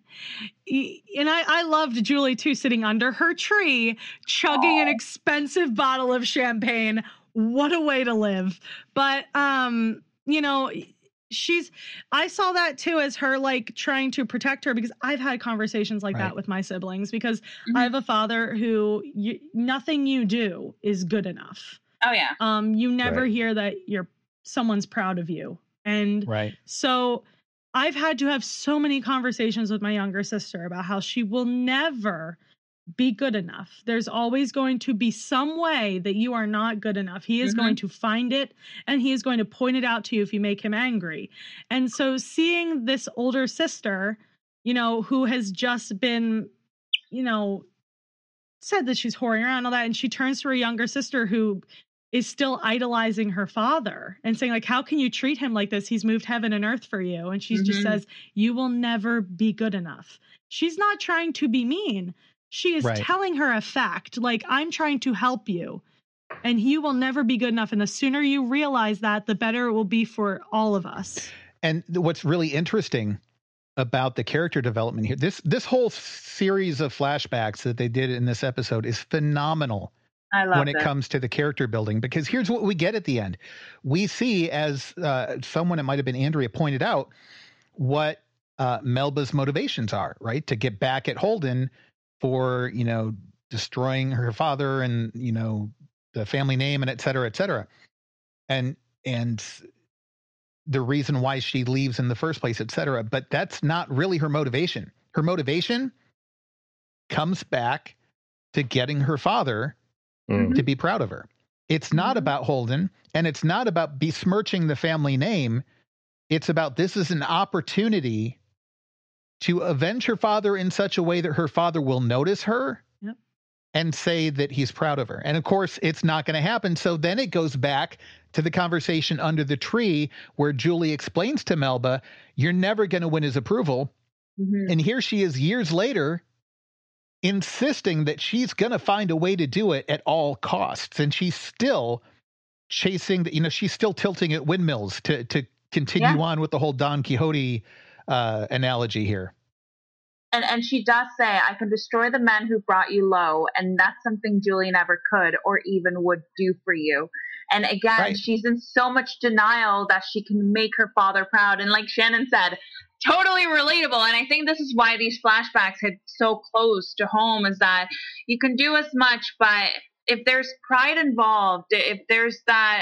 Speaker 2: and I loved Julie too, sitting under her tree, chugging an expensive bottle of champagne. What a way to live. But, I saw that too as her like trying to protect her, because I've had conversations like that with my siblings, because I have a father who nothing you do is good enough.
Speaker 3: Oh yeah.
Speaker 2: You never hear that someone's proud of you. And so I've had to have so many conversations with my younger sister about how she will never be good enough. There's always going to be some way that you are not good enough. He is going to find it, and he is going to point it out to you if you make him angry. And so seeing this older sister, you know, who has just been, you know, said that she's whoring around and all that, and she turns to her younger sister who is still idolizing her father and saying, like, how can you treat him like this? He's moved heaven and earth for you. And she just says, you will never be good enough. She's not trying to be mean. She is telling her a fact, like, I'm trying to help you, and you will never be good enough. And the sooner you realize that, the better it will be for all of us.
Speaker 1: And what's really interesting about the character development here, this whole series of flashbacks that they did in this episode is phenomenal.
Speaker 3: I love
Speaker 1: when it comes to the character building, because here's what we get at the end. We see, as someone, it might have been Andrea, pointed out, what Melba's motivations are, right? To get back at Holden for, you know, destroying her father and, you know, the family name and et cetera, et cetera. And the reason why she leaves in the first place, et cetera. But that's not really her motivation. Her motivation comes back to getting her father to be proud of her. It's not about Holden, and it's not about besmirching the family name. It's about, this is an opportunity to avenge her father in such a way that her father will notice her and say that he's proud of her. And of course, it's not going to happen. So then it goes back to the conversation under the tree where Julie explains to Melba, you're never going to win his approval. And here she is years later insisting that she's going to find a way to do it at all costs. And she's still chasing the, you know, she's still tilting at windmills to continue on with the whole Don Quixote analogy here.
Speaker 3: And she does say, I can destroy the men who brought you low. And that's something Julie never could or even would do for you. And again, she's in so much denial that she can make her father proud. And like Shannon said, totally relatable. And I think this is why these flashbacks hit so close to home, is that you can do as much, but if there's pride involved, if there's that,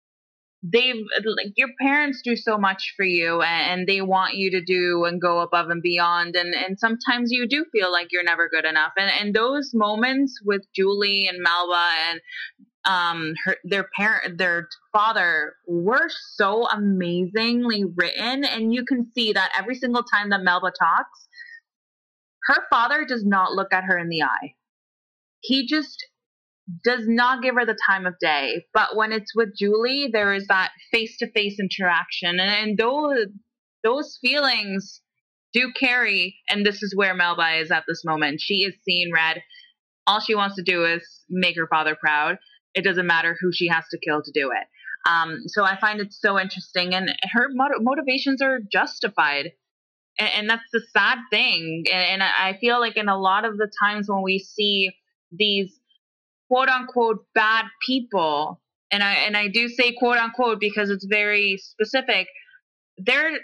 Speaker 3: your parents do so much for you and they want you to do and go above and beyond. And sometimes you do feel like you're never good enough. And those moments with Julie and Melba and their father were so amazingly written. And you can see that every single time that Melba talks, her father does not look at her in the eye. He just does not give her the time of day. But when it's with Julie, there is that face-to-face interaction. And those feelings do carry. And this is where Melba is at this moment. She is seeing red. All she wants to do is make her father proud. It doesn't matter who she has to kill to do it. So I find it so interesting. And her motivations are justified. And that's the sad thing. And I feel like in a lot of the times when we see these quote unquote bad people, and I do say quote unquote because it's very specific, their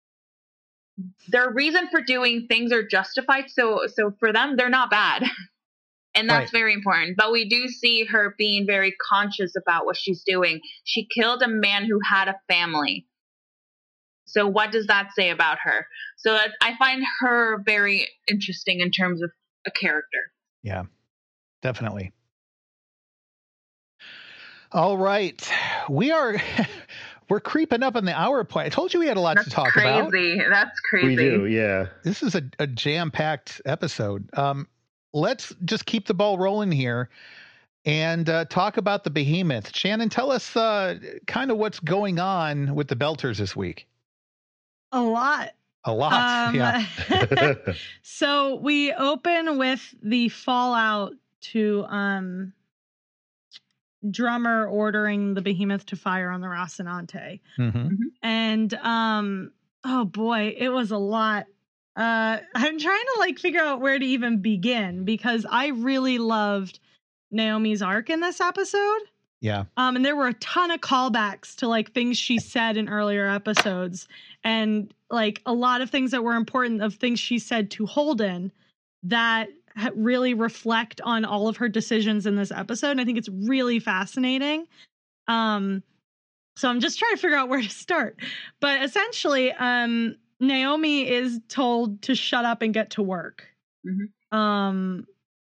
Speaker 3: reason for doing things are justified. So for them, they're not bad. And that's very important. But we do see her being very conscious about what she's doing. She killed a man who had a family. So what does that say about her? So I find her very interesting in terms of a character.
Speaker 1: Yeah, definitely. All right. We're creeping up on the hour point. I told you we had a lot to talk about.
Speaker 3: That's crazy.
Speaker 4: We do, yeah.
Speaker 1: This is a jam-packed episode. Let's just keep the ball rolling here and talk about the Behemoth. Shannon, tell us kind of what's going on with the Belters this week.
Speaker 2: A lot.
Speaker 1: Yeah.
Speaker 2: So we open with the fallout to Drummer ordering the Behemoth to fire on the Rocinante. And oh boy, it was a lot. I'm trying to figure out where to even begin, because I really loved Naomi's arc in this episode.
Speaker 1: Yeah.
Speaker 2: And there were a ton of callbacks to things she said in earlier episodes, and a lot of things that were important of things she said to Holden that really reflect on all of her decisions in this episode. And I think it's really fascinating. So I'm just trying to figure out where to start, but essentially, Naomi is told to shut up and get to work.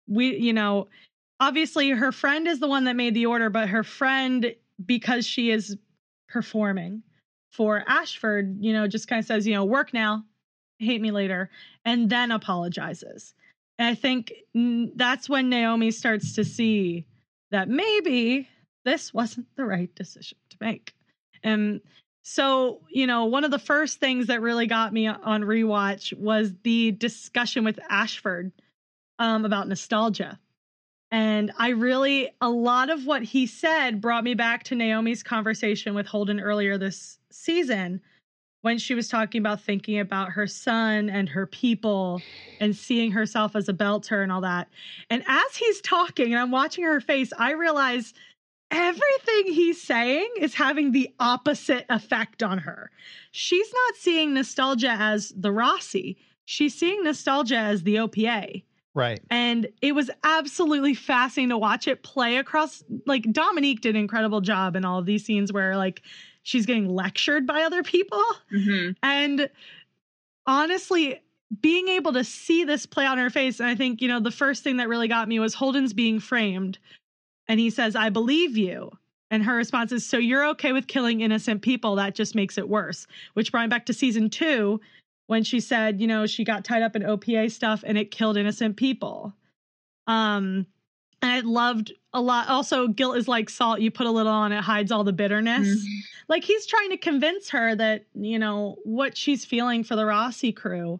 Speaker 2: obviously her friend is the one that made the order, but her friend, because she is performing for Ashford, just kind of says, work now, hate me later, and then apologizes. And I think that's when Naomi starts to see that maybe this wasn't the right decision to make. And so, one of the first things that really got me on rewatch was the discussion with Ashford about nostalgia. And a lot of what he said brought me back to Naomi's conversation with Holden earlier this season, when she was talking about thinking about her son and her people and seeing herself as a Belter and all that. And as he's talking and I'm watching her face, I realize everything he's saying is having the opposite effect on her. She's not seeing nostalgia as the Rossi. She's seeing nostalgia as the OPA.
Speaker 1: Right.
Speaker 2: And it was absolutely fascinating to watch it play across. Like, Dominique did an incredible job in all of these scenes where, like, she's getting lectured by other people. Mm-hmm. And honestly, being able to see this play on her face, and I think, the first thing that really got me was Holden's being framed. And he says, I believe you. And her response is, so you're okay with killing innocent people? That just makes it worse. Which brought me back to season 2, when she said, she got tied up in OPA stuff and it killed innocent people. And I loved a lot. Also, guilt is like salt. You put a little on, it hides all the bitterness. Mm-hmm. Like, he's trying to convince her that, what she's feeling for the Rossi crew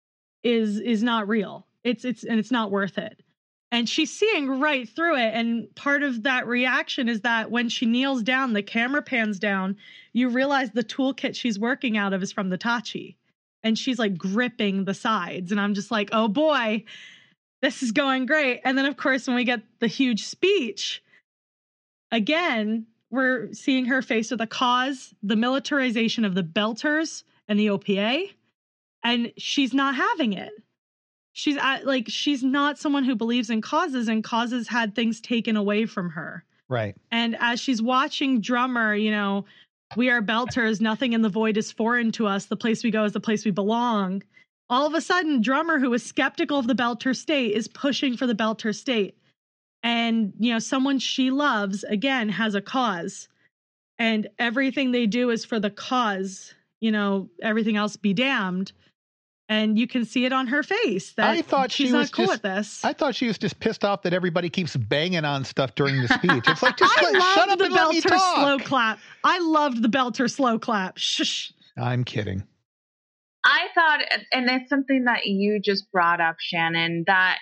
Speaker 2: is not real. It's not worth it. And she's seeing right through it. And part of that reaction is that when she kneels down, the camera pans down, you realize the toolkit she's working out of is from the Tachi. And she's like gripping the sides. And I'm just like, oh boy, this is going great. And then, of course, when we get the huge speech, again, we're seeing her face with a cause, the militarization of the Belters and the OPA. And she's not having it. She's not someone who believes in causes, and causes had things taken away from her.
Speaker 1: Right.
Speaker 2: And as she's watching Drummer, we are Belters. Nothing in the void is foreign to us. The place we go is the place we belong. All of a sudden, Drummer, who was skeptical of the Belter state, is pushing for the Belter state. And, someone she loves, again, has a cause. And everything they do is for the cause. Everything else be damned. And you can see it on her face that
Speaker 1: I thought
Speaker 2: she's not cool with this.
Speaker 1: I thought she was just pissed off that everybody keeps banging on stuff during the speech. It's like, just shut up and let me talk.
Speaker 2: Slow clap. I loved the Belter slow clap. Shh.
Speaker 1: I'm kidding.
Speaker 3: I thought, and it's something that you just brought up, Shannon, that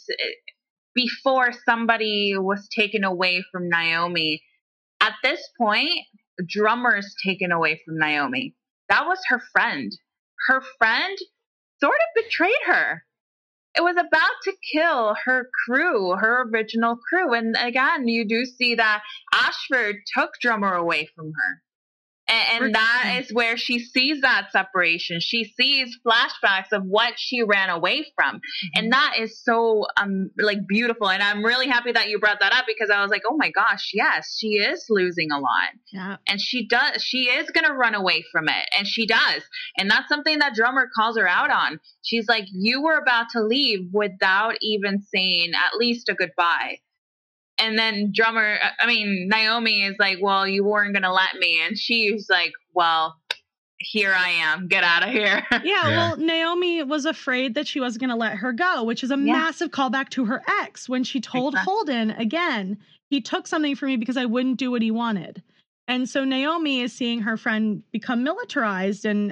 Speaker 3: before somebody was taken away from Naomi, at this point, Drummer's taken away from Naomi. That was her friend. Her friend sort of betrayed her. It was about to kill her crew, her original crew. And again, you do see that Ashford took Drummer away from her. And that is where she sees that separation. She sees flashbacks of what she ran away from. Mm-hmm. And that is so beautiful. And I'm really happy that you brought that up, because I was like, oh my gosh, yes, she is losing a lot.
Speaker 2: Yeah.
Speaker 3: And she is going to run away from it. And she does. And that's something that Drummer calls her out on. She's like, you were about to leave without even saying at least a goodbye. And then Naomi is like, well, you weren't going to let me. And she's like, well, here I am. Get out of here.
Speaker 2: Yeah, well, Naomi was afraid that she wasn't going to let her go, which is a massive callback to her ex when she told Holden, again, he took something from me because I wouldn't do what he wanted. And so Naomi is seeing her friend become militarized and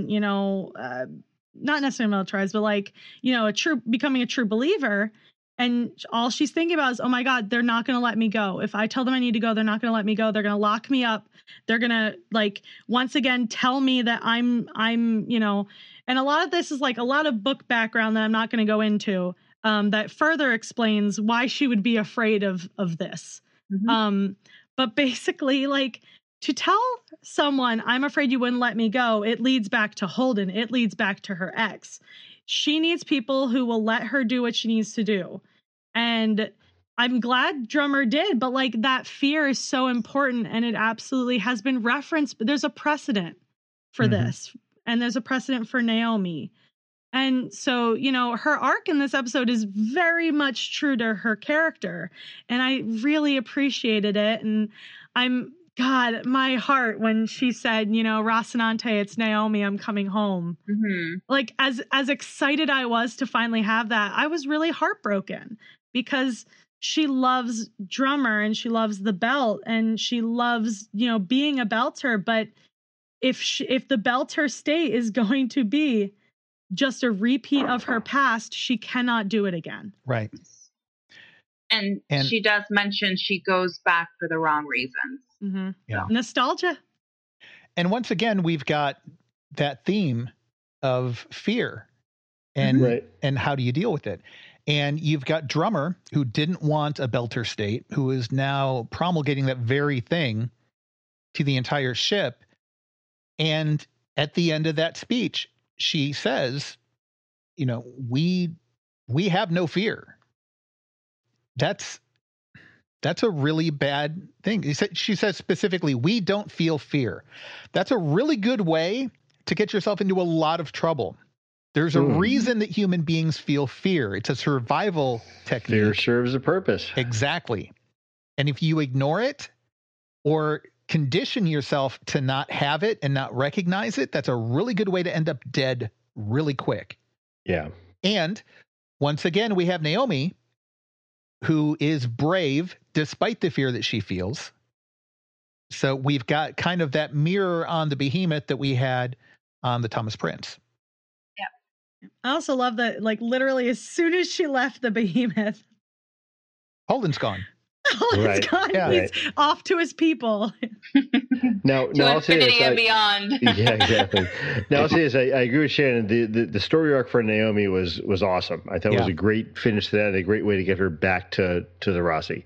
Speaker 2: not necessarily militarized, but becoming a true believer. And all she's thinking about is, oh my God, they're not going to let me go. If I tell them I need to go, they're not going to let me go. They're going to lock me up. They're going to once again, tell me that I'm, and a lot of this is a lot of book background that I'm not going to go into, that further explains why she would be afraid of this. Mm-hmm. But basically to tell someone, I'm afraid you wouldn't let me go, it leads back to Holden. It leads back to her ex. She needs people who will let her do what she needs to do. And I'm glad Drummer did, but that fear is so important, and it absolutely has been referenced. But there's a precedent for this, and there's a precedent for Naomi. And so, her arc in this episode is very much true to her character. And I really appreciated it. And God, my heart when she said, Rocinante, it's Naomi, I'm coming home.
Speaker 3: Mm-hmm.
Speaker 2: Like, as excited I was to finally have that, I was really heartbroken because she loves Drummer and she loves the belt and she loves, being a belter. But if the belter state is going to be just a repeat of her past, she cannot do it again.
Speaker 1: Right.
Speaker 3: And she does mention she goes back for the wrong reasons.
Speaker 2: Mm-hmm.
Speaker 1: Yeah.
Speaker 2: Nostalgia.
Speaker 1: And once again, we've got that theme of fear and how do you deal with it? And you've got Drummer, who didn't want a belter state, who is now promulgating that very thing to the entire ship. And at the end of that speech, she says, we have no fear. That's a really bad thing. She says specifically, we don't feel fear. That's a really good way to get yourself into a lot of trouble. There's a reason that human beings feel fear. It's a survival technique.
Speaker 4: Fear serves a purpose.
Speaker 1: Exactly. And if you ignore it or condition yourself to not have it and not recognize it, that's a really good way to end up dead really quick.
Speaker 4: Yeah.
Speaker 1: And once again, we have Naomi, who is brave despite the fear that she feels. So we've got kind of that mirror on the behemoth that we had on the Thomas Prince.
Speaker 2: Yeah. I also love that, like, literally as soon as she left the behemoth,
Speaker 1: Holden's gone.
Speaker 2: Holden's gone.
Speaker 1: Yeah.
Speaker 2: He's off to his people.
Speaker 4: Now, I'll say
Speaker 3: infinity
Speaker 4: this,
Speaker 3: and beyond.
Speaker 4: Yeah, exactly. Now I'll say this. I agree with Shannon. The story arc for Naomi was awesome. I thought it was a great finish to that, and a great way to get her back to the Rossi.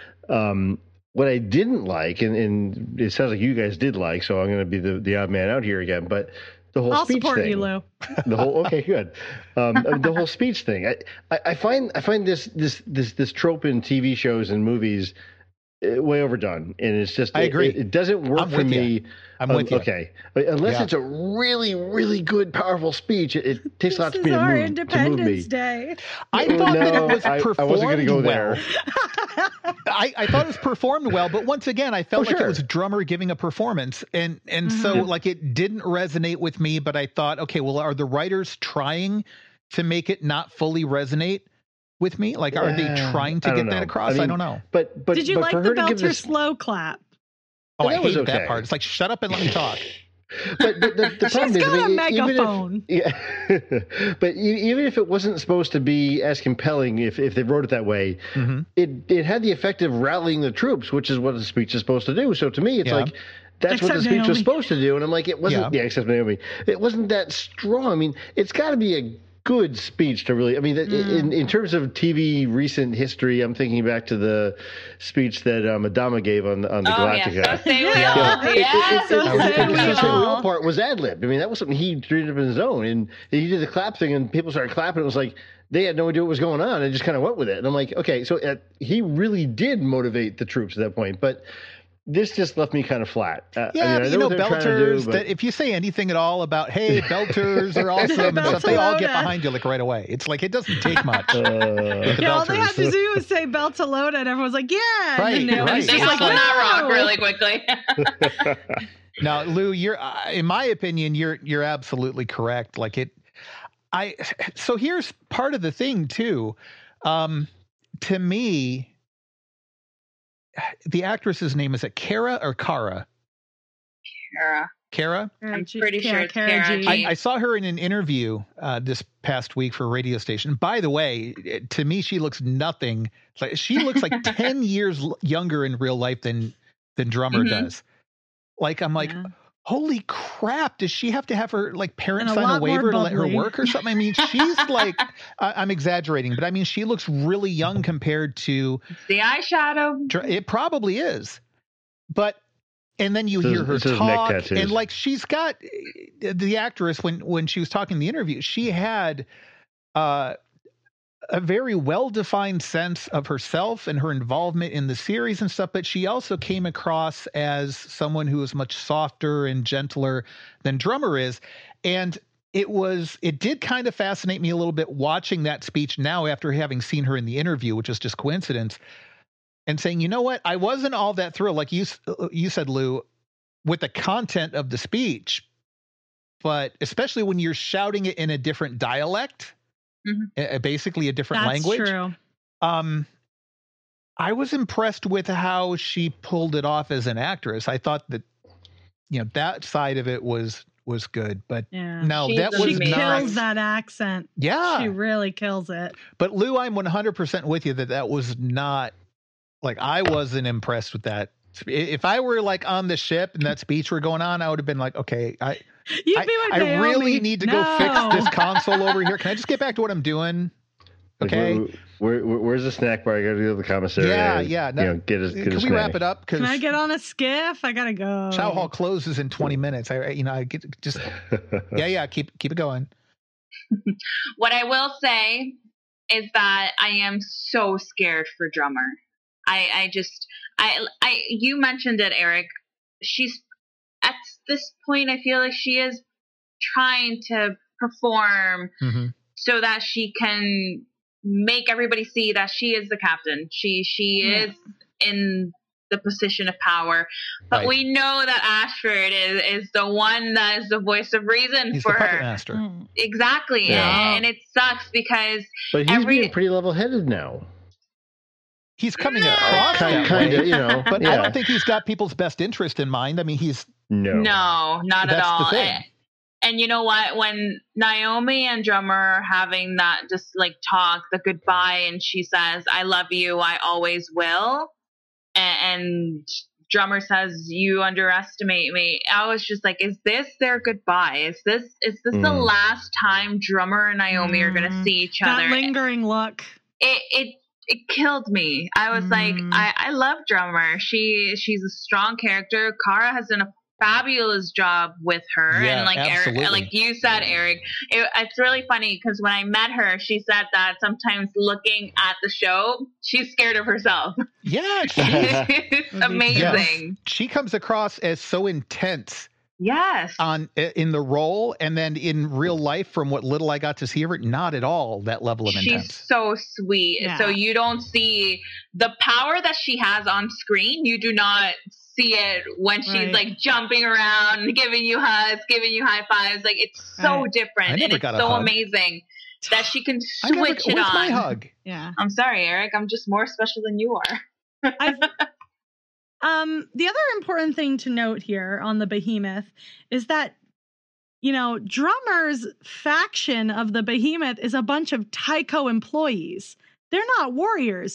Speaker 4: What I didn't like, and it sounds like you guys did like, so I'm going to be the odd man out here again, but the whole
Speaker 2: I'll
Speaker 4: speech
Speaker 2: support
Speaker 4: thing.
Speaker 2: you, Lou.
Speaker 4: The whole good. The whole speech thing. I find this trope in TV shows and movies way overdone, and it's just
Speaker 1: I agree.
Speaker 4: It doesn't work for me.
Speaker 1: I'm with you.
Speaker 4: Okay, unless it's a really, really good, powerful speech, it takes a lot for me
Speaker 2: This is our
Speaker 4: to move
Speaker 2: Independence Day.
Speaker 1: I thought that it was performed
Speaker 4: I wasn't going to go there.
Speaker 1: I thought it was performed well, but once again, I felt like it was Drummer giving a performance, and so like it didn't resonate with me. But I thought, okay, well, are the writers trying to make it not fully resonate with me? Like, are they trying to get that across? I don't know.
Speaker 4: But
Speaker 2: did you like
Speaker 4: for
Speaker 2: the
Speaker 4: her to give
Speaker 2: belter
Speaker 4: this
Speaker 2: slow clap?
Speaker 1: Oh, I hated
Speaker 4: okay.
Speaker 1: that part. It's like, shut up and let me talk.
Speaker 4: But the problem
Speaker 2: She's
Speaker 4: is,
Speaker 2: got a megaphone.
Speaker 4: But even if it wasn't supposed to be as compelling, if they wrote it that way, it had the effect of rallying the troops, which is what the speech is supposed to do. So to me, it's like, that's what the speech was supposed to do. And I'm like, it wasn't, except Naomi. It wasn't that strong. I mean, it's got to be a good speech to really, I mean, in terms of TV recent history, I'm thinking back to the speech that Adama gave on the Galactica.
Speaker 3: Yes. So say we all.
Speaker 4: The so we part was ad-lib. I mean, that was something he dreamed up on his own. And he did the clap thing, and people started clapping. It was like, they had no idea what was going on. They just kind of went with it. And I'm like, okay, so he really did motivate the troops at that point. But this just left me kind of flat.
Speaker 1: Belters, that if you say anything at all about, hey, Belters are awesome and stuff, they all get behind you like right away. It's like, it doesn't take much.
Speaker 2: All they have to do is say Beltalowda, and everyone's like, yeah.
Speaker 1: Right, right.
Speaker 3: They hop on that rock really quickly.
Speaker 1: Now, Lou, in my opinion, you're absolutely correct. Like so here's part of the thing too. To me, the actress's name, is it Kara or Kara? Kara?
Speaker 3: I'm pretty sure it's Kara.
Speaker 1: I saw her in an interview this past week for a radio station. By the way, to me, she looks nothing like, she looks like 10 years younger in real life than Drummer does. Like, I'm like, holy crap, does she have to have her like parents sign a waiver to let her work or something? I mean, she's like, I'm exaggerating, but I mean, she looks really young compared to
Speaker 3: the eyeshadow.
Speaker 1: It probably is, but, and then you hear her talk, and like, she's got the actress when she was talking in the interview, she had a very well-defined sense of herself and her involvement in the series and stuff, but she also came across as someone who is much softer and gentler than Drummer is. And it did kind of fascinate me a little bit watching that speech now after having seen her in the interview, which is just coincidence, and saying, you know what, I wasn't all that thrilled, like you said, Lou, with the content of the speech, but especially when you're shouting it in a different dialect, basically a different language.
Speaker 2: That's true.
Speaker 1: I was impressed with how she pulled it off as an actress. I thought that, that side of it was good, but no, that was
Speaker 2: she
Speaker 1: not.
Speaker 2: kills that accent.
Speaker 1: Yeah,
Speaker 2: she really kills it.
Speaker 1: But Lou, I'm 100% with you that was not, like, I wasn't impressed with that. If I were like on the ship and that speech were going on, I would have been like, okay, I really need to go fix this console over here. Can I just get back to what I'm doing? Okay.
Speaker 4: Like, where's the snack bar? I got to go to the commissary.
Speaker 1: Yeah. No,
Speaker 4: get a
Speaker 1: can we wrap it up?
Speaker 2: Can I get on a skiff? I gotta go.
Speaker 1: Chow Hall closes in 20 minutes. I get just keep it going.
Speaker 3: What I will say is that I am so scared for Drummer. You mentioned it, Eric. She's at this point, I feel like she is trying to perform so that she can make everybody see that she is the captain. She is in the position of power, but we know that Ashford is the one that is the voice of reason.
Speaker 1: He's
Speaker 3: for
Speaker 1: the puppet
Speaker 3: her.
Speaker 1: Master.
Speaker 3: Exactly.
Speaker 4: Yeah.
Speaker 3: And it sucks because
Speaker 4: but he's being pretty level-headed now.
Speaker 1: He's coming across
Speaker 4: kind of,
Speaker 1: but I don't think he's got people's best interest in mind. I mean,
Speaker 3: no, not at all.
Speaker 1: The thing.
Speaker 3: And you know what? When Naomi and Drummer are having that just like talk, the goodbye, and she says, "I love you, I always will," and Drummer says, "You underestimate me." I was just like, "Is this their goodbye? Is this the last time Drummer and Naomi are going to see each other?"
Speaker 2: That lingering look.
Speaker 3: It killed me. I was like, I love Drummer. She's a strong character. Cara has done a fabulous job with her, and like
Speaker 1: absolutely.
Speaker 3: Eric, like you said, Eric, it's really funny because when I met her, she said that sometimes looking at the show, she's scared of herself.
Speaker 1: Yeah,
Speaker 3: it's amazing.
Speaker 1: Yes. She comes across as so intense.
Speaker 3: Yes.
Speaker 1: In the role, and then in real life, from what little I got to see of her, not at all that level of intense.
Speaker 3: She's so sweet.
Speaker 2: Yeah.
Speaker 3: So you don't see the power that she has on screen. You do not see it when she's like jumping around, giving you hugs, giving you high fives. Like it's so different, and it's so amazing that she can switch it on.
Speaker 1: Where's my hug?
Speaker 2: Yeah.
Speaker 3: I'm sorry, Eric. I'm just more special than you are.
Speaker 2: The other important thing to note here on the Behemoth is that, Drummer's faction of the Behemoth is a bunch of Tycho employees. They're not warriors.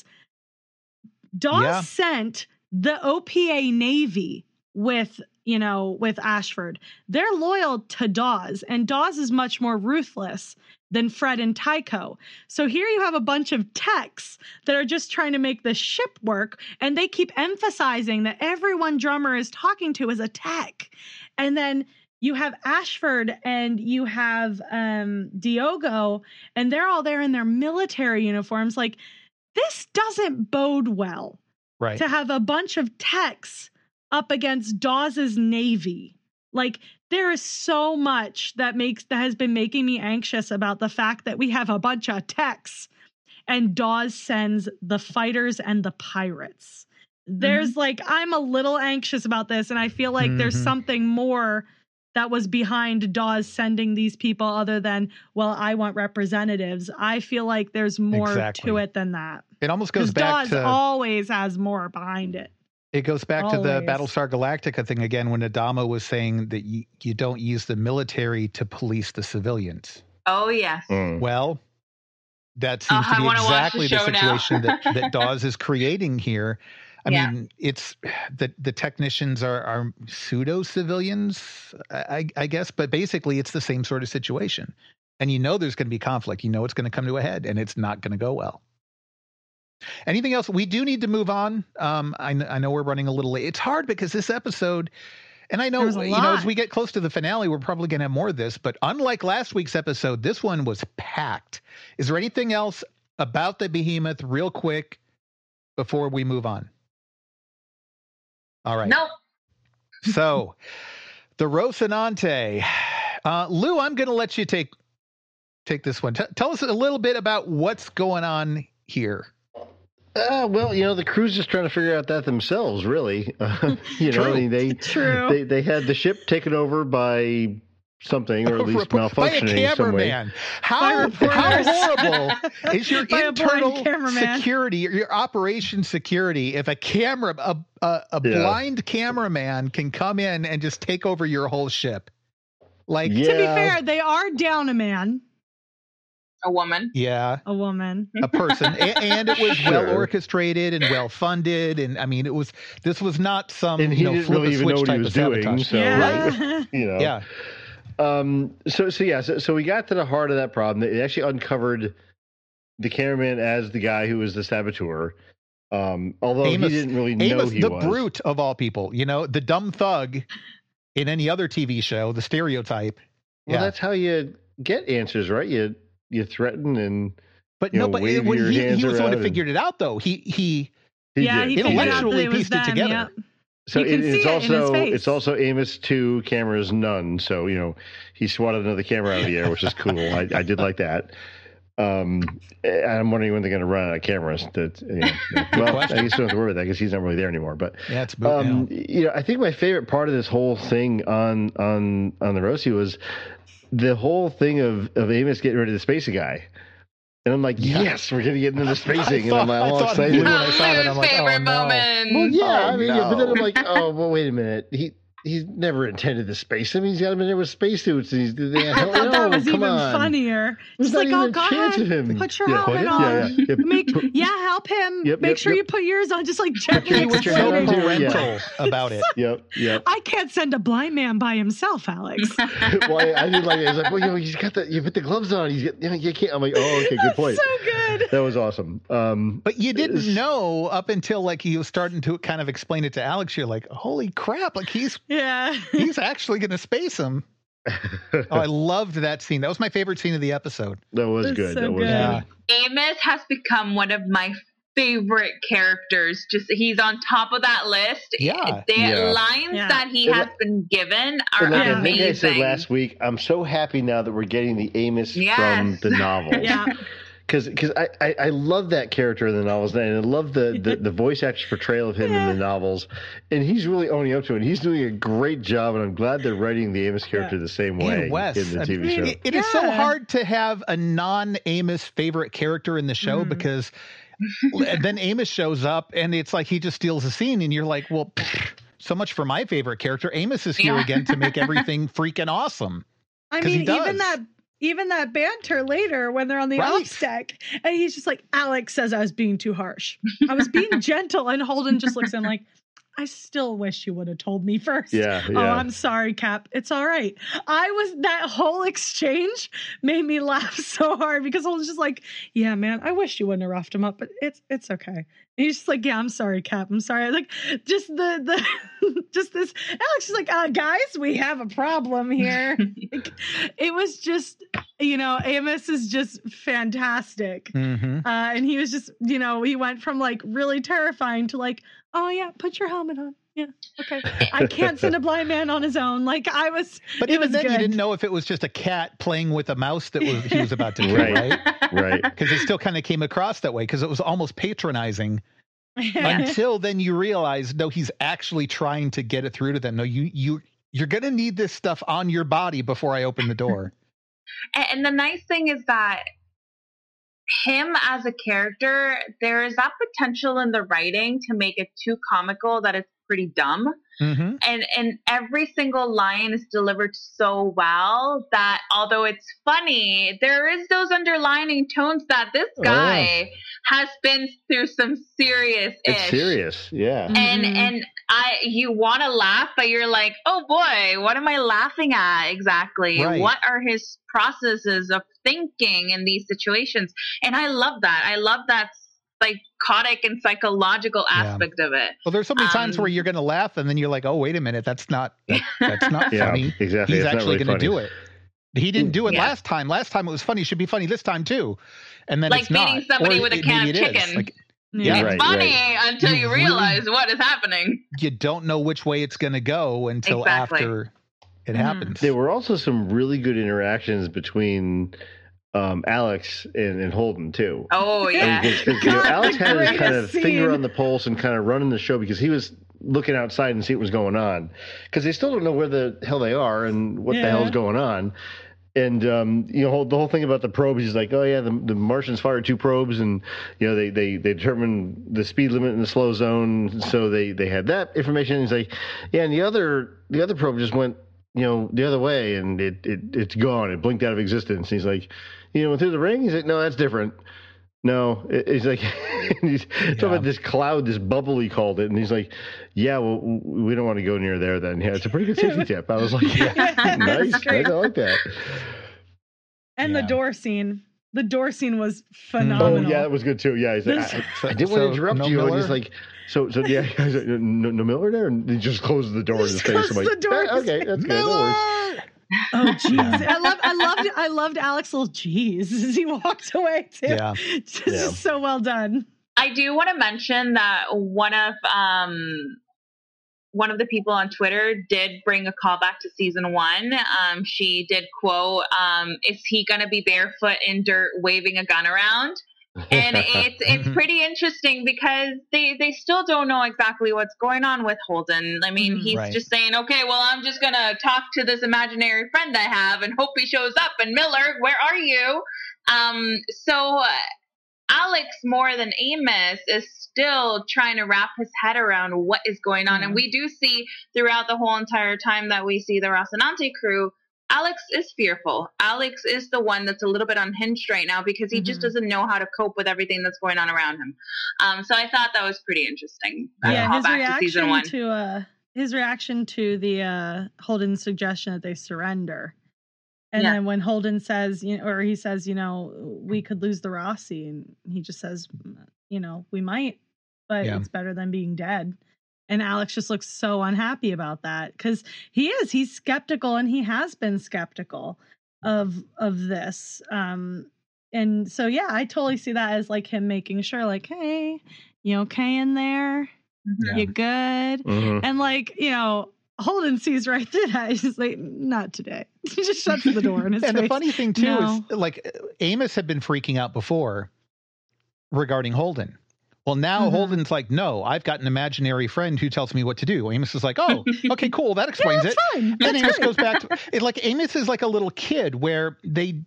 Speaker 2: Dawes sent the OPA Navy with Ashford. They're loyal to Dawes, and Dawes is much more ruthless than Fred and Tycho. So here you have a bunch of techs that are just trying to make the ship work, and they keep emphasizing that everyone Drummer is talking to is a tech. And then you have Ashford and you have Diogo, and they're all there in their military uniforms. Like, this doesn't bode well.
Speaker 1: Right.
Speaker 2: To have a bunch of techs up against Dawes's Navy. Like, there is so much that has been making me anxious about the fact that we have a bunch of techs and Dawes sends the fighters and the pirates. There's I'm a little anxious about this, and I feel like there's something more that was behind Dawes sending these people other than, well, I want representatives. I feel like there's more to it than that.
Speaker 1: It almost goes back
Speaker 2: Dawes always has more behind it.
Speaker 1: It goes back to the Battlestar Galactica thing again, when Adama was saying that you don't use the military to police the civilians.
Speaker 3: Oh, yes.
Speaker 1: Well, that seems to be exactly the situation that Dawes is creating here. I mean, it's the technicians are pseudo civilians, I guess, but basically it's the same sort of situation. And there's going to be conflict. It's going to come to a head, and it's not going to go well. Anything else? We do need to move on. I know we're running a little late. It's hard because this episode, and I know, as we get close to the finale, we're probably going to have more of this, but unlike last week's episode, this one was packed. Is there anything else about the Behemoth real quick before we move on? All right.
Speaker 3: Nope.
Speaker 1: So the Rocinante Lou, I'm going to let you take this one. Tell us a little bit about what's going on here.
Speaker 4: Well, the crew's just trying to figure out that themselves, really.
Speaker 1: True.
Speaker 4: I mean,
Speaker 2: True.
Speaker 4: they had the ship taken over by something, or at least
Speaker 1: by a
Speaker 4: malfunctioning some way.
Speaker 1: cameraman. How horrible is your
Speaker 2: By a blind
Speaker 1: internal
Speaker 2: cameraman.
Speaker 1: security, your operation security, if a blind cameraman can come in and just take over your whole ship? Like,
Speaker 2: To be fair, they are down a man,
Speaker 3: A woman.
Speaker 1: yeah,
Speaker 2: a woman.
Speaker 1: a person, and it was
Speaker 4: Sure.
Speaker 1: well orchestrated and well funded, and I mean, this was not some
Speaker 4: And he didn't
Speaker 1: flip
Speaker 4: really
Speaker 1: a
Speaker 4: even
Speaker 1: switch
Speaker 4: know what he
Speaker 1: type
Speaker 4: was
Speaker 1: of
Speaker 4: doing.
Speaker 1: sabotage.
Speaker 4: So,
Speaker 2: Yeah.
Speaker 1: Yeah,
Speaker 4: So we got to the heart of that problem. They actually uncovered the cameraman as the guy who was the saboteur. Although
Speaker 1: Amos,
Speaker 4: he didn't really know
Speaker 1: Amos,
Speaker 4: he
Speaker 1: the
Speaker 4: was.
Speaker 1: brute of all people, the dumb thug in any other TV show, the stereotype.
Speaker 4: Well, that's how you get answers, right? You threaten and
Speaker 1: But
Speaker 4: you know,
Speaker 1: no, but
Speaker 4: wave
Speaker 1: when
Speaker 4: your
Speaker 1: he
Speaker 4: hands
Speaker 1: was the one who
Speaker 4: around
Speaker 1: figured it out, though. He
Speaker 4: he
Speaker 2: Yeah,
Speaker 4: did.
Speaker 2: he figured out that
Speaker 1: intellectually
Speaker 2: it was
Speaker 1: pieced it
Speaker 2: them.
Speaker 1: together.
Speaker 2: Yep.
Speaker 4: So
Speaker 2: You can see it in his face.
Speaker 4: It's also Amos 2, cameras none. So he swatted another camera out of the air, which is cool. I did like that. I'm wondering when they're going to run out of cameras. Well, I guess we don't have to worry about that because he's not really there anymore. But
Speaker 1: yeah, it's boot now.
Speaker 4: I think my favorite part of this whole thing on the Rosie was the whole thing of Amos getting rid of the spacer guy. And I'm like, yes, we're going to get into the spacing. And I'm all excited.
Speaker 1: When I saw that, I'm like,
Speaker 3: favorite
Speaker 1: oh, no.
Speaker 3: moment.
Speaker 4: Well, yeah,
Speaker 1: Oh,
Speaker 4: I mean, yeah, but then I'm
Speaker 1: no.
Speaker 4: like, oh, well, wait a minute. He's never intended to space him. He's got him in there with spacesuits. And he's
Speaker 2: I thought that was
Speaker 4: come
Speaker 2: even
Speaker 4: on.
Speaker 2: funnier.
Speaker 4: There's
Speaker 2: Just
Speaker 4: not
Speaker 2: like,
Speaker 4: even
Speaker 2: oh,
Speaker 4: a
Speaker 2: go
Speaker 4: chance of
Speaker 2: ahead,
Speaker 4: him.
Speaker 2: put your
Speaker 4: Yeah,
Speaker 2: helmet
Speaker 4: put
Speaker 2: on.
Speaker 4: it-
Speaker 2: Help him.
Speaker 4: Yep,
Speaker 2: Make
Speaker 4: yep,
Speaker 2: sure
Speaker 4: yep.
Speaker 2: you put yours on. Just like
Speaker 1: He
Speaker 2: gently
Speaker 1: was
Speaker 4: your
Speaker 1: so
Speaker 4: helmet
Speaker 2: explaining.
Speaker 4: on.
Speaker 1: parental about it.
Speaker 4: Yep.
Speaker 2: I can't send a blind man by himself, Alex.
Speaker 4: Well, I did like it. He's like, well, you put the gloves on. You can't. I'm like, oh, okay, good point.
Speaker 2: So good.
Speaker 4: That was awesome.
Speaker 1: But you didn't know up until like he was starting to kind of explain it to Alex. You're like, holy crap! Like he's actually going to space him. Oh, I loved that scene. That was my favorite scene of the episode.
Speaker 4: That was
Speaker 2: That's
Speaker 4: good.
Speaker 2: so
Speaker 4: That was
Speaker 2: good.
Speaker 1: Yeah.
Speaker 3: Amos has become one of my favorite characters. Just he's on top of that list.
Speaker 1: Yeah.
Speaker 3: The
Speaker 4: Yeah.
Speaker 3: lines
Speaker 2: Yeah.
Speaker 3: that he
Speaker 4: And
Speaker 3: has been given are
Speaker 4: And like I think I said
Speaker 3: amazing.
Speaker 4: last week, I'm so happy now that we're getting the Amos
Speaker 3: Yes.
Speaker 4: from the novel.
Speaker 2: Yeah.
Speaker 4: Because I love that character in the novels, and I love the voice actor's portrayal of him in the novels, and he's really owning up to it. He's doing a great job, and I'm glad they're writing the Amos character the same way
Speaker 1: And Wes.
Speaker 4: in the
Speaker 1: I
Speaker 4: TV
Speaker 1: mean,
Speaker 4: show.
Speaker 1: it is so
Speaker 2: Yeah.
Speaker 1: hard to have a non-Amos favorite character in the show because then Amos shows up and it's like he just steals a scene, and you're like, well, so much for my favorite character. Amos is here
Speaker 3: Yeah.
Speaker 1: again to make everything freaking awesome.
Speaker 2: I
Speaker 1: 'Cause he
Speaker 2: mean, even that banter later when they're on the
Speaker 1: Right.
Speaker 2: ops deck, and he's just like, Alex says I was being too harsh. I was being gentle, and Holden just looks at him like, I still wish you would have told me first.
Speaker 4: Yeah.
Speaker 2: Oh, I'm sorry, Cap. It's all right. That whole exchange made me laugh so hard because Holden's just like, yeah, man, I wish you wouldn't have roughed him up, but it's okay. And he's just like, yeah, I'm sorry, Cap. I'm sorry. Like, just just this. Alex is like, guys, we have a problem here. Like, it was just, Amos is just fantastic.
Speaker 1: Mm-hmm.
Speaker 2: And he was just, he went from like really terrifying to like, oh yeah, put your helmet on. Yeah, okay. I can't send a blind man on his own. Like I was,
Speaker 1: But
Speaker 2: it
Speaker 1: even
Speaker 2: was
Speaker 1: then,
Speaker 2: good.
Speaker 1: you didn't know if it was just a cat playing with a mouse that he was about to do, right?
Speaker 4: Right.
Speaker 1: Because it still kind of came across that way because it was almost patronizing. Until then, you realize, no, he's actually trying to get it through to them. No, you're going to need this stuff on your body before I open the door.
Speaker 3: And the nice thing is that him as a character, there is that potential in the writing to make it too comical that it's pretty dumb.
Speaker 1: Mm-hmm.
Speaker 3: And every single line is delivered so well that although it's funny, there is those underlining tones that this guy has been through some serious
Speaker 4: It's serious. Yeah.
Speaker 3: and you want to laugh, but you're like, oh boy, what am I laughing at exactly?
Speaker 1: Right.
Speaker 3: What are his processes of thinking in these situations? And I love that. I love that psychotic and psychological aspect of it.
Speaker 1: Well, there's so many times where you're going to laugh and then you're like, oh, wait a minute. That's not
Speaker 4: Yeah,
Speaker 1: funny.
Speaker 4: exactly.
Speaker 1: He's
Speaker 4: It's not
Speaker 1: actually
Speaker 4: really
Speaker 1: going to
Speaker 4: funny.
Speaker 1: do it. He didn't do it
Speaker 3: Yeah.
Speaker 1: last time. Last time it was funny. It should be funny this time too. And then
Speaker 3: Like
Speaker 1: it's not.
Speaker 3: beating somebody
Speaker 1: Or
Speaker 3: with a
Speaker 1: maybe
Speaker 3: can of
Speaker 1: it is.
Speaker 3: chicken.
Speaker 1: Like,
Speaker 2: Yeah.
Speaker 1: yeah,
Speaker 4: Right,
Speaker 3: It's funny
Speaker 4: right.
Speaker 3: until
Speaker 1: You
Speaker 3: you
Speaker 1: really-
Speaker 3: realize what is happening.
Speaker 1: you don't know which way it's going to go until
Speaker 3: Exactly.
Speaker 1: after It happens.
Speaker 4: There were also some really good interactions between Alex and Holden too.
Speaker 3: Oh yeah.
Speaker 4: Because Alex had his kind of finger on the pulse and kind of running the show because he was looking outside and see what was going on. Because they still don't know where the hell they are and what the hell's going on. And the whole thing about the probes, he's like, oh yeah, the Martians fired 2 probes, and they determined the speed limit in the slow zone, so they had that information. And he's like, yeah, and the other probe just went the other way, and it's gone. It blinked out of existence. And he's like, through the ring. He's like, no, that's different. No, he's like, he's talking about this cloud, this bubble, he called it. And he's like, yeah, well, we don't want to go near there then. Yeah, it's a pretty good safety tip. I was like, nice. I like that.
Speaker 2: And the door scene. The door scene was phenomenal.
Speaker 4: Oh, yeah, that was good too. Yeah, he's like, I didn't want to interrupt you.
Speaker 1: Miller?
Speaker 4: And he's like, so yeah, he's like, no Miller there? And he just closes the door in his face. I'm like, okay, that's good. No worries.
Speaker 2: Oh jeez, I loved Alex's little jeez as he walked away too.
Speaker 1: Yeah,
Speaker 2: just so well done.
Speaker 3: I do want to mention that one of the people on Twitter did bring a callback to season 1. She did quote, "Is he gonna be barefoot in dirt waving a gun around?" And it's pretty interesting because they still don't know exactly what's going on with Holden. I mean, he's just saying, okay, well, I'm just going to talk to this imaginary friend I have and hope he shows up. And Miller, where are you? So Alex, more than Amos, is still trying to wrap his head around what is going on. And we do see throughout the whole entire time that we see the Rocinante crew, Alex is fearful. Alex is the one that's a little bit unhinged right now because he just doesn't know how to cope with everything that's going on around him. So I thought that was pretty interesting.
Speaker 2: His reaction to the Holden's suggestion that they surrender. And then when Holden says, he says, we could lose the Rossi, and he just says, we might, but it's better than being dead. And Alex just looks so unhappy about that because he's skeptical, and he has been skeptical of this. And so, I totally see that as like him making sure like, hey, you okay in there? Mm-hmm. You good? Mm-hmm. And like, Holden sees right through that. He's just like, not today. He just shuts the door in his face.
Speaker 1: And the funny thing too is like Amos had been freaking out before regarding Holden. Well, now Holden's like, no, I've got an imaginary friend who tells me what to do. Amos is like, oh, okay, cool. That explains it.
Speaker 2: Fine.
Speaker 1: Then Amos goes back to it. Like Amos is like a little kid where they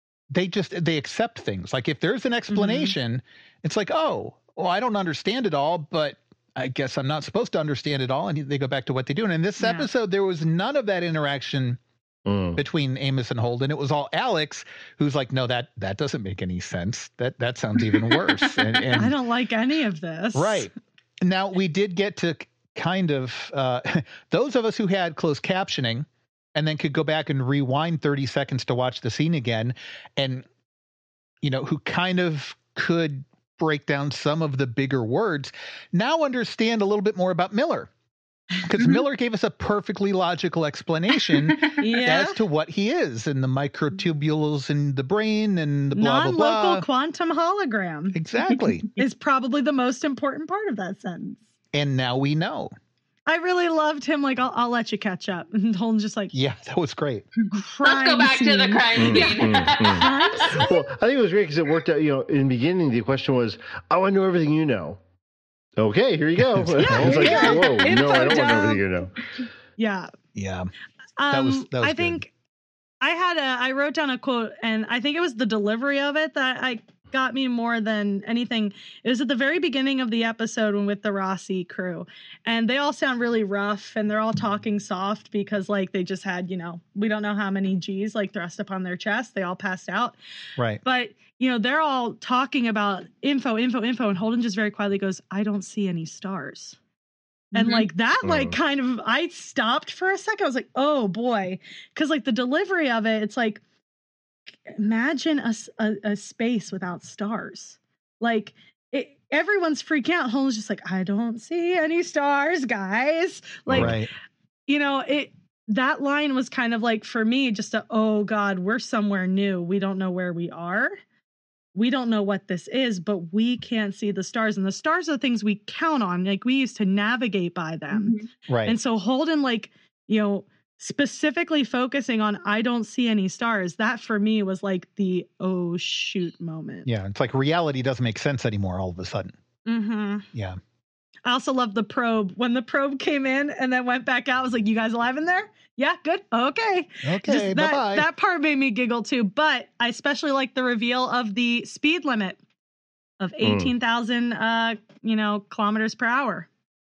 Speaker 1: accept things. Like if there's an explanation, it's like, oh, well, I don't understand it all, but I guess I'm not supposed to understand it all. And they go back to what they do. And in this episode, there was none of that interaction between Amos and Holden. It was all Alex who's like, no, that doesn't make any sense. That sounds even worse. And
Speaker 2: I don't like any of this.
Speaker 1: Right. Now, we did get to kind of those of us who had closed captioning and then could go back and rewind 30 seconds to watch the scene again, and who kind of could break down some of the bigger words, now understand a little bit more about Miller. Because Miller gave us a perfectly logical explanation as to what he is, and the microtubules in the brain and the blah, blah, blah.
Speaker 2: Non-local quantum hologram.
Speaker 1: Exactly.
Speaker 2: Is probably the most important part of that sentence.
Speaker 1: And now we know.
Speaker 2: I really loved him. Like, I'll let you catch up. And Holden's just like,
Speaker 1: yeah, that was great.
Speaker 3: Let's go back to the crime scene.
Speaker 4: Well, I think it was great because it worked out. In the beginning, the question was, oh, I know everything you know. Okay, here you go. It's like, whoa, no, I don't want everything you know.
Speaker 2: Yeah.
Speaker 1: Yeah. That was
Speaker 2: I
Speaker 1: good.
Speaker 2: think I wrote down a quote, and I think it was the delivery of it that got me more than anything. It was at the very beginning of the episode with the Rossi crew, and they all sound really rough, and they're all talking soft because like they just had, we don't know how many G's like thrust upon their chest. They all passed out.
Speaker 1: Right.
Speaker 2: But they're all talking about info, and Holden just very quietly goes, I don't see any stars. And like that, like kind of, I stopped for a second. I was like, oh boy. Cause like the delivery of it, it's like, imagine a space without stars. Like everyone's freaking out. Holden's just like, I don't see any stars, guys. Like, that line was kind of like, for me, just oh God, we're somewhere new. We don't know where we are. We don't know what this is, but we can't see the stars. And the stars are things we count on. Like we used to navigate by them.
Speaker 1: Right.
Speaker 2: And so Holden, like, specifically focusing on I don't see any stars, that for me was like the oh shoot moment.
Speaker 1: Yeah, it's like reality doesn't make sense anymore all of a sudden.
Speaker 2: Mm-hmm.
Speaker 1: Yeah.
Speaker 2: I also love the probe. When the probe came in and then went back out, I was like, you guys alive in there? Yeah, good. Okay.
Speaker 1: Okay, bye-bye.
Speaker 2: That part made me giggle too, but I especially like the reveal of the speed limit of 18,000 kilometers per hour.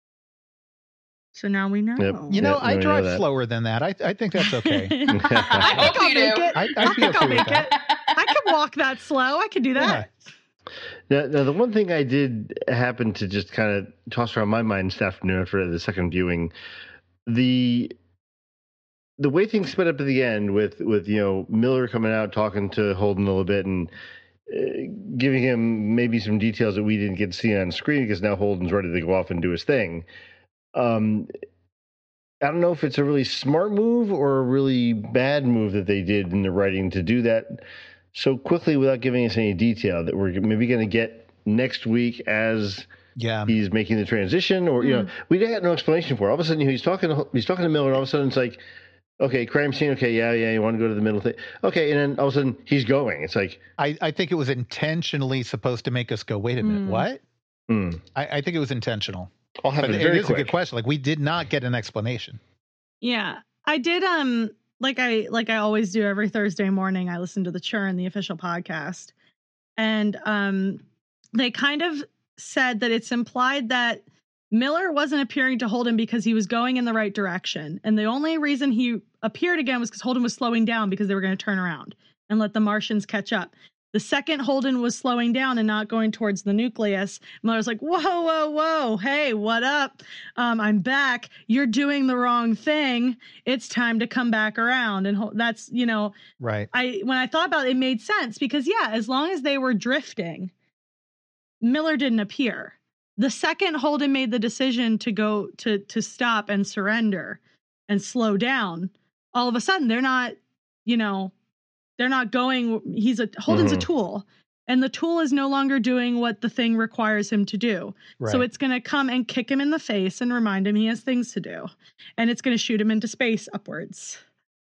Speaker 2: So now we know.
Speaker 4: Yep.
Speaker 1: I drive slower than that. I think that's okay.
Speaker 3: I hope you do.
Speaker 1: I'd be okay with that.
Speaker 2: I can walk that slow. I can do that.
Speaker 4: Yeah. Now, the one thing I did happen to just kind of toss around my mind this afternoon after the second viewing, the way things sped up at the end with Miller coming out talking to Holden a little bit and giving him maybe some details that we didn't get to see on screen because now Holden's ready to go off and do his thing. I don't know if it's a really smart move or a really bad move that they did in the writing to do that so quickly without giving us any detail that we're maybe going to get next week as he's making the transition, or we had no explanation for it. All of a sudden he's talking to Miller, and all of a sudden it's like, okay, crime scene, okay, yeah, you want to go to the middle thing, okay, and then all of a sudden he's going. It's like
Speaker 1: I think it was intentionally supposed to make us go, wait a minute, what? I think it was intentional.
Speaker 4: I'll have
Speaker 1: but
Speaker 4: it very
Speaker 1: is
Speaker 4: quick.
Speaker 1: A good question. Like, we did not get an explanation.
Speaker 2: Yeah, I did. Like I always do every Thursday morning, I listen to the Churn, the official podcast, and they kind of said that it's implied that Miller wasn't appearing to Holden because he was going in the right direction, and the only reason he appeared again was because Holden was slowing down because they were going to turn around and let the Martians catch up. The second Holden was slowing down and not going towards the nucleus, Miller's like, whoa, hey, what up? I'm back. You're doing the wrong thing. It's time to come back around. And that's,
Speaker 1: right.
Speaker 2: When I thought about it, it made sense because, as long as they were drifting, Miller didn't appear. The second Holden made the decision to go to stop and surrender and slow down, all of a sudden they're not, they're not going. Holden's a tool, and the tool is no longer doing what the thing requires him to do. Right. So it's going to come and kick him in the face and remind him he has things to do, and it's going to shoot him into space upwards.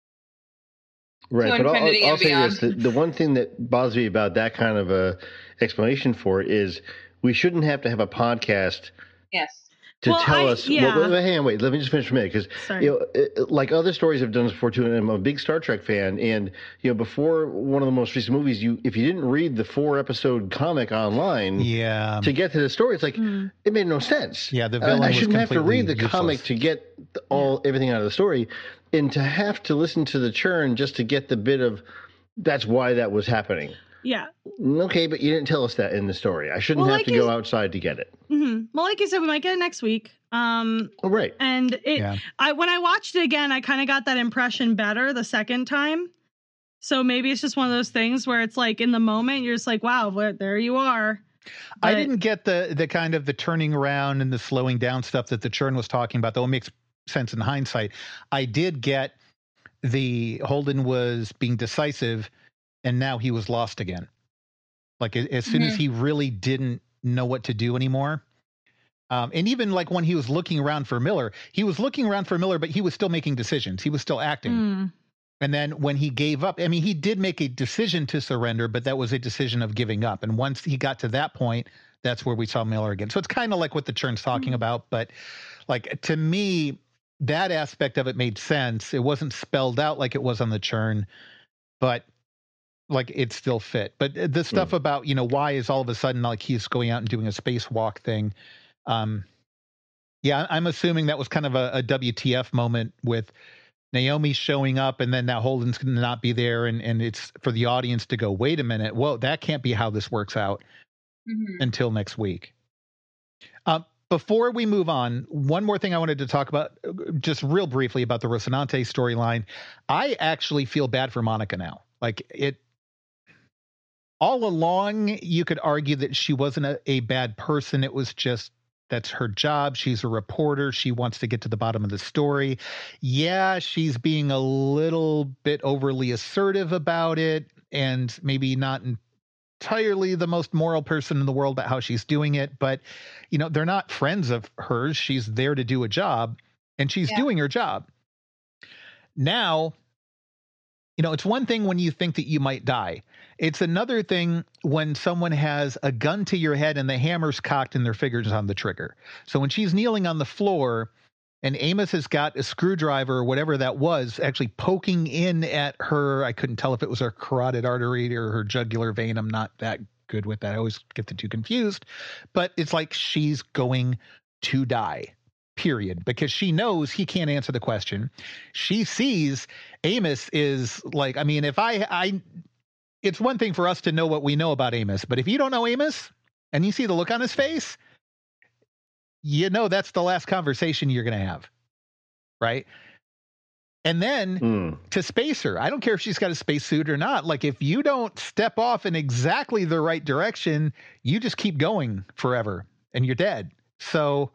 Speaker 4: Right, but I'll say this: the one thing that bothers me about that kind of a explanation for it is we shouldn't have to have a podcast.
Speaker 3: Yes.
Speaker 4: To tell us, hang on, wait, let me just finish for a minute, because like other stories have done this before too, and I'm a big Star Trek fan, and before one of the most recent movies, if you didn't read the 4-episode comic online, to get to the story, it's like it made no sense.
Speaker 1: Yeah, the villain
Speaker 4: I shouldn't
Speaker 1: was
Speaker 4: have to read the
Speaker 1: useless.
Speaker 4: comic to get everything out of the story, and to have to listen to the Churn just to get the bit of that's why that was happening.
Speaker 2: Yeah.
Speaker 4: Okay, but you didn't tell us that in the story. I shouldn't have to go outside to get it.
Speaker 2: Mm-hmm. Well, like you said, we might get it next week.
Speaker 4: Right.
Speaker 2: And when I watched it again, I kind of got that impression better the second time. So maybe it's just one of those things where it's like in the moment, you're just like, wow, there you are. But
Speaker 1: I didn't get the kind of the turning around and the slowing down stuff that the Churn was talking about, though it makes sense in hindsight. I did get the Holden was being decisive, and now he was lost again. Like as soon as he really didn't know what to do anymore. And even like when he was looking around for Miller, but he was still making decisions. He was still acting. And then when he gave up, I mean, he did make a decision to surrender, but that was a decision of giving up. And once he got to that point, that's where we saw Miller again. So it's kind of like what the Churn's talking about. But like, to me, that aspect of it made sense. It wasn't spelled out like it was on the Churn, but like it still fit. But the stuff about, why is all of a sudden like he's going out and doing a spacewalk thing. I'm assuming that was kind of a WTF moment with Naomi showing up, and then now Holden's going to not be there. And it's for the audience to go, wait a minute. Whoa, that can't be how this works out until next week. Before we move on, one more thing I wanted to talk about just real briefly about the Rocinante storyline. I actually feel bad for Monica now. Like all along, you could argue that she wasn't a bad person. It was just, that's her job. She's a reporter. She wants to get to the bottom of the story. Yeah, she's being a little bit overly assertive about it, and maybe not entirely the most moral person in the world about how she's doing it. But, they're not friends of hers. She's there to do a job, and she's doing her job. now, you know, it's one thing when you think that you might die. It's another thing when someone has a gun to your head and the hammer's cocked and their fingers on the trigger. So when she's kneeling on the floor and Amos has got a screwdriver or whatever that was actually poking in at her, I couldn't tell if it was her carotid artery or her jugular vein. I'm not that good with that. I always get the two confused. But it's like she's going to die. Period, because she knows he can't answer the question. She sees Amos is like, I mean, if I it's one thing for us to know what we know about Amos, but if you don't know Amos and you see the look on his face, you know that's the last conversation you're going to have, right? And then to space her, I don't care if she's got a spacesuit or not. Like, if you don't step off in exactly the right direction, you just keep going forever and you're dead. So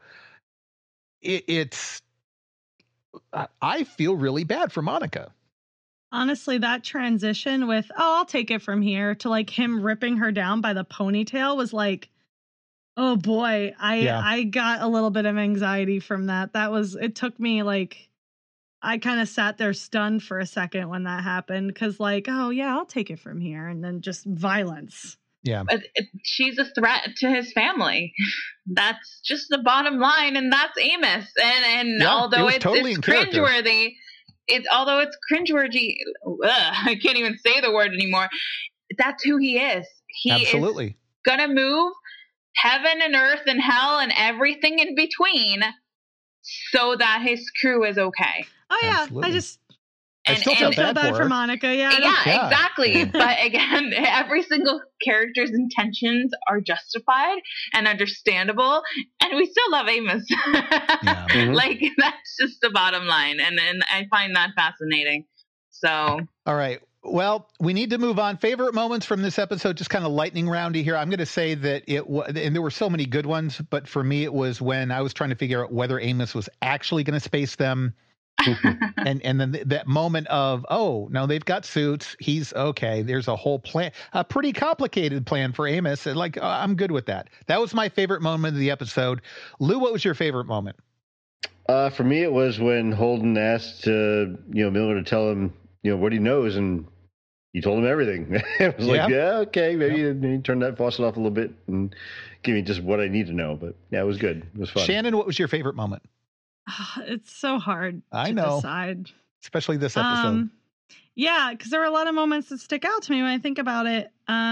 Speaker 1: I feel really bad for Monica.
Speaker 2: Honestly, that transition with, I'll take it from here, to like him ripping her down by the ponytail was like, oh boy, I got a little bit of anxiety from that. It took me like, I kind of sat there stunned for a second when that happened, because like, oh yeah, I'll take it from here. And then just violence.
Speaker 1: Yeah.
Speaker 3: She's a threat to his family. That's just the bottom line, and that's Amos. And although it's cringeworthy, although it's cringeworthy, I can't even say the word anymore. That's who he is. He
Speaker 1: Absolutely.
Speaker 3: is gonna move heaven and earth and hell and everything in between so that his crew is okay.
Speaker 2: Oh yeah,
Speaker 1: Absolutely.
Speaker 2: I still feel bad for Monica. Yeah,
Speaker 3: exactly. But again, every single character's intentions are justified and understandable, and we still love Amos. Like, that's just the bottom line, and I find that fascinating. So,
Speaker 1: all right. Well, we need to move on. Favorite moments from this episode, just kind of lightning roundy here. I'm going to say that it was, and there were so many good ones, but for me, it was when I was trying to figure out whether Amos was actually going to space them. and then that moment of, oh, no, they've got suits. He's okay. There's a whole plan, a pretty complicated plan for Amos. And like, I'm good with that. That was my favorite moment of the episode. Lou, what was your favorite moment?
Speaker 4: For me, it was when Holden asked, Miller to tell him, what he knows. And he told him everything. It was like, yeah, okay, maybe turn that faucet off a little bit and give me just what I need to know. But yeah, it was good. It was fun.
Speaker 1: Shannon, what was your favorite moment?
Speaker 2: It's so hard to decide.
Speaker 1: Especially this episode.
Speaker 2: Yeah, because there were a lot of moments that stick out to me when I think about it.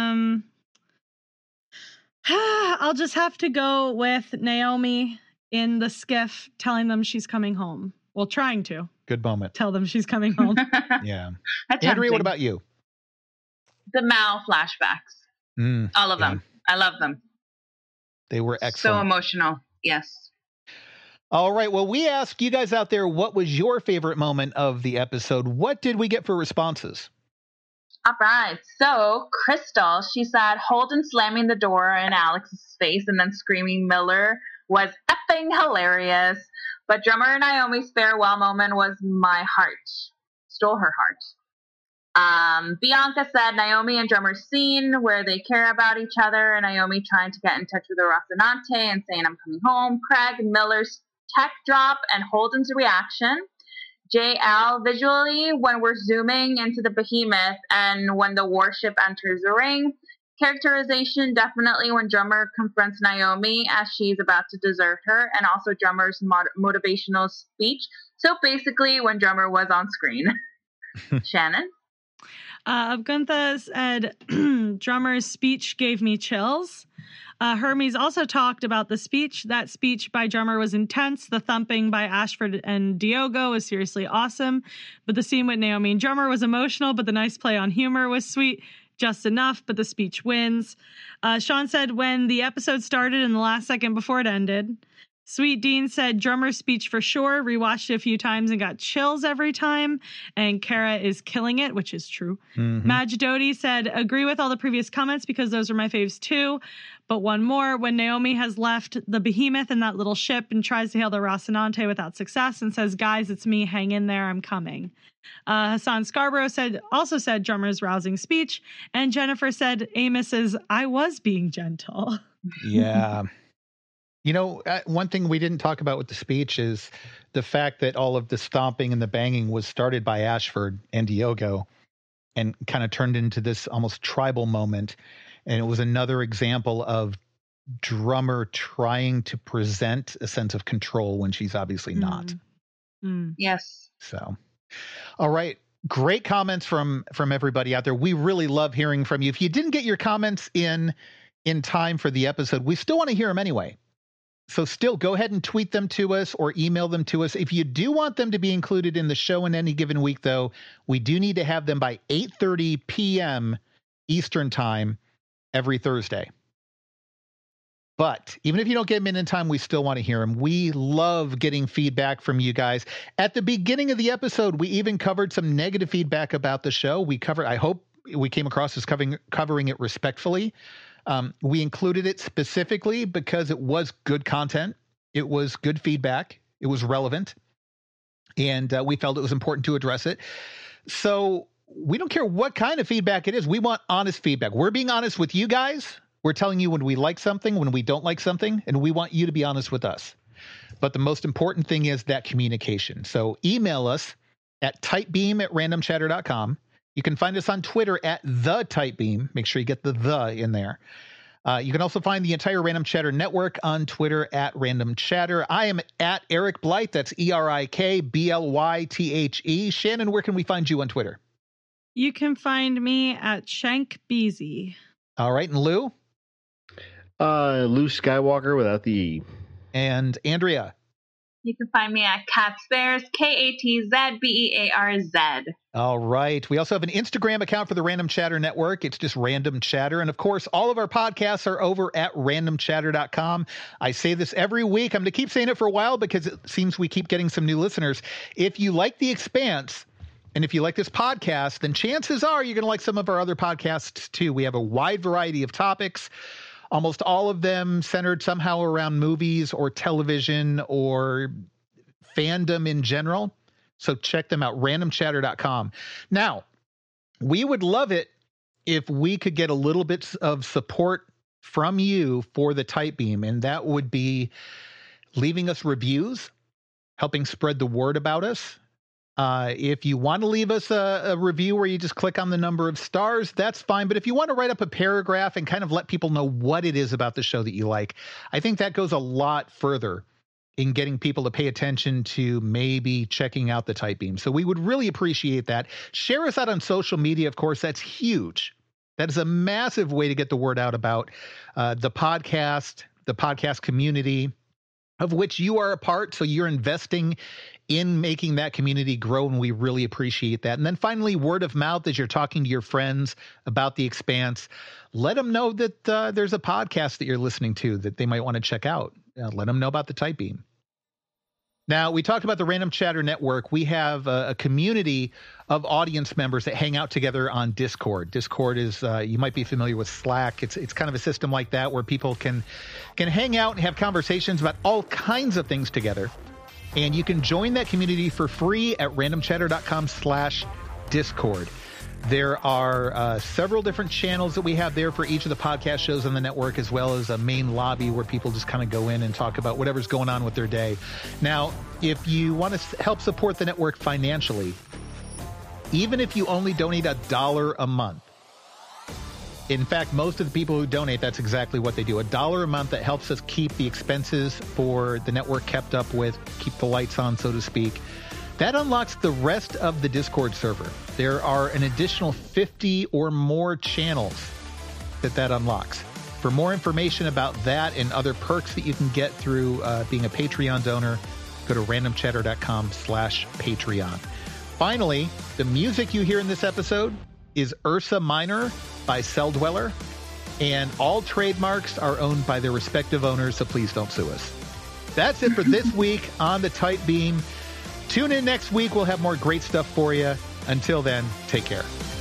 Speaker 2: I'll just have to go with Naomi in the skiff telling them she's coming home. Well, trying to.
Speaker 1: Good moment.
Speaker 2: Tell them she's coming home.
Speaker 1: Yeah. Andrea, what about you?
Speaker 3: The Mal flashbacks. All of them. I love them.
Speaker 1: They were excellent.
Speaker 3: So emotional. Yes.
Speaker 1: All right. Well, we asked you guys out there, what was your favorite moment of the episode? What did we get for responses?
Speaker 3: All right. So Crystal, she said Holden slamming the door in Alex's face and then screaming Miller was effing hilarious. But drummer Naomi's farewell moment was my heart. Stole her heart. Bianca said Naomi and drummer's scene where they care about each other, and Naomi trying to get in touch with the Rocinante and saying I'm coming home. Craig Miller's tech drop and Holden's reaction. JL visually when we're zooming into the behemoth and when the warship enters the ring. Characterization definitely when drummer confronts Naomi as she's about to desert her, and also drummer's motivational speech. So basically when drummer was on screen. Shannon?
Speaker 2: Gunther said drummer's speech gave me chills. Hermes also talked about the speech. That speech by drummer was intense. The thumping by Ashford and Diogo was seriously awesome. But the scene with Naomi and drummer was emotional, but the nice play on humor was sweet. Just enough, but the speech wins. Sean said when the episode started in the last second before it ended. Sweet Dean said drummer's speech for sure. Rewatched it a few times and got chills every time. And Kara is killing it, which is true. Madge Doty said agree with all the previous comments because those are my faves too. But one more, when Naomi has left the behemoth in that little ship and tries to hail the Rocinante without success and says, guys, it's me, hang in there, I'm coming. Hassan Scarborough also said drummer's rousing speech. And Jennifer said Amos's I was being gentle.
Speaker 1: Yeah. You know, one thing we didn't talk about with the speech is the fact that all of the stomping and the banging was started by Ashford and Diogo and kind of turned into this almost tribal moment. And it was another example of drummer trying to present a sense of control when she's obviously not.
Speaker 3: Yes.
Speaker 1: So, all right. Great comments from everybody out there. We really love hearing from you. If you didn't get your comments in time for the episode, we still want to hear them anyway. So still go ahead and tweet them to us or email them to us. If you do want them to be included in the show in any given week, though, we do need to have them by 8:30 p.m. Eastern time every Thursday. But even if you don't get them in time, we still want to hear them. We love getting feedback from you guys. At the beginning of the episode, we even covered some negative feedback about the show. I hope we came across as covering it respectfully. We included it specifically because it was good content. It was good feedback. It was relevant. And we felt it was important to address it. So we don't care what kind of feedback it is. We want honest feedback. We're being honest with you guys. We're telling you when we like something, when we don't like something, and we want you to be honest with us. But the most important thing is that communication. So email us at tightbeam@randomchatter.com. You can find us on Twitter at @TightBeam. Make sure you get the in there. You can also find the entire Random Chatter network on Twitter at Random Chatter. I am at Eric Blythe. That's ErikBlythe. Shannon, where can we find you on Twitter?
Speaker 2: You can find me at Shank Beezy.
Speaker 1: All right. And Lou?
Speaker 4: Lou Skywalker without the E.
Speaker 1: And Andrea?
Speaker 3: You can find me at Katzbears, KATZBEARZ.
Speaker 1: All right. We also have an Instagram account for the Random Chatter Network. It's just Random Chatter. And of course, all of our podcasts are over at randomchatter.com. I say this every week. I'm going to keep saying it for a while because it seems we keep getting some new listeners. If you like The Expanse, and if you like this podcast, then chances are you're going to like some of our other podcasts too. We have a wide variety of topics, almost all of them centered somehow around movies or television or fandom in general. So check them out, randomchatter.com. Now, we would love it if we could get a little bit of support from you for the Tight Beam, and that would be leaving us reviews, helping spread the word about us. If you want to leave us a review where you just click on the number of stars, that's fine. But if you want to write up a paragraph and kind of let people know what it is about the show that you like, I think that goes a lot further in getting people to pay attention to maybe checking out the Tight Beam. So we would really appreciate that. Share us out on social media, of course. That's huge. That is a massive way to get the word out about the podcast community, of which you are a part. So you're investing in making that community grow, and we really appreciate that. And then finally, word of mouth as you're talking to your friends about The Expanse. Let them know that there's a podcast that you're listening to that they might want to check out. Let them know about the Tight Beam. Now, we talked about the Random Chatter Network. We have a community of audience members that hang out together on Discord. Discord is, you might be familiar with Slack. It's kind of a system like that where people can hang out and have conversations about all kinds of things together. And you can join that community for free at randomchatter.com/Discord. There are several different channels that we have there for each of the podcast shows on the network, as well as a main lobby where people just kind of go in and talk about whatever's going on with their day. Now, if you want to help support the network financially, even if you only donate $1 a month, in fact, most of the people who donate, that's exactly what they do. $1 a month that helps us keep the expenses for the network kept up with, keep the lights on, so to speak. That unlocks the rest of the Discord server. There are an additional 50 or more channels that unlocks. For more information about that and other perks that you can get through being a Patreon donor, go to randomchatter.com/Patreon. Finally, the music you hear in this episode is Ursa Minor by Celldweller, and all trademarks are owned by their respective owners, so please don't sue us. That's it for this week on the Tight Beam. Tune in next week. We'll have more great stuff for you. Until then, take care.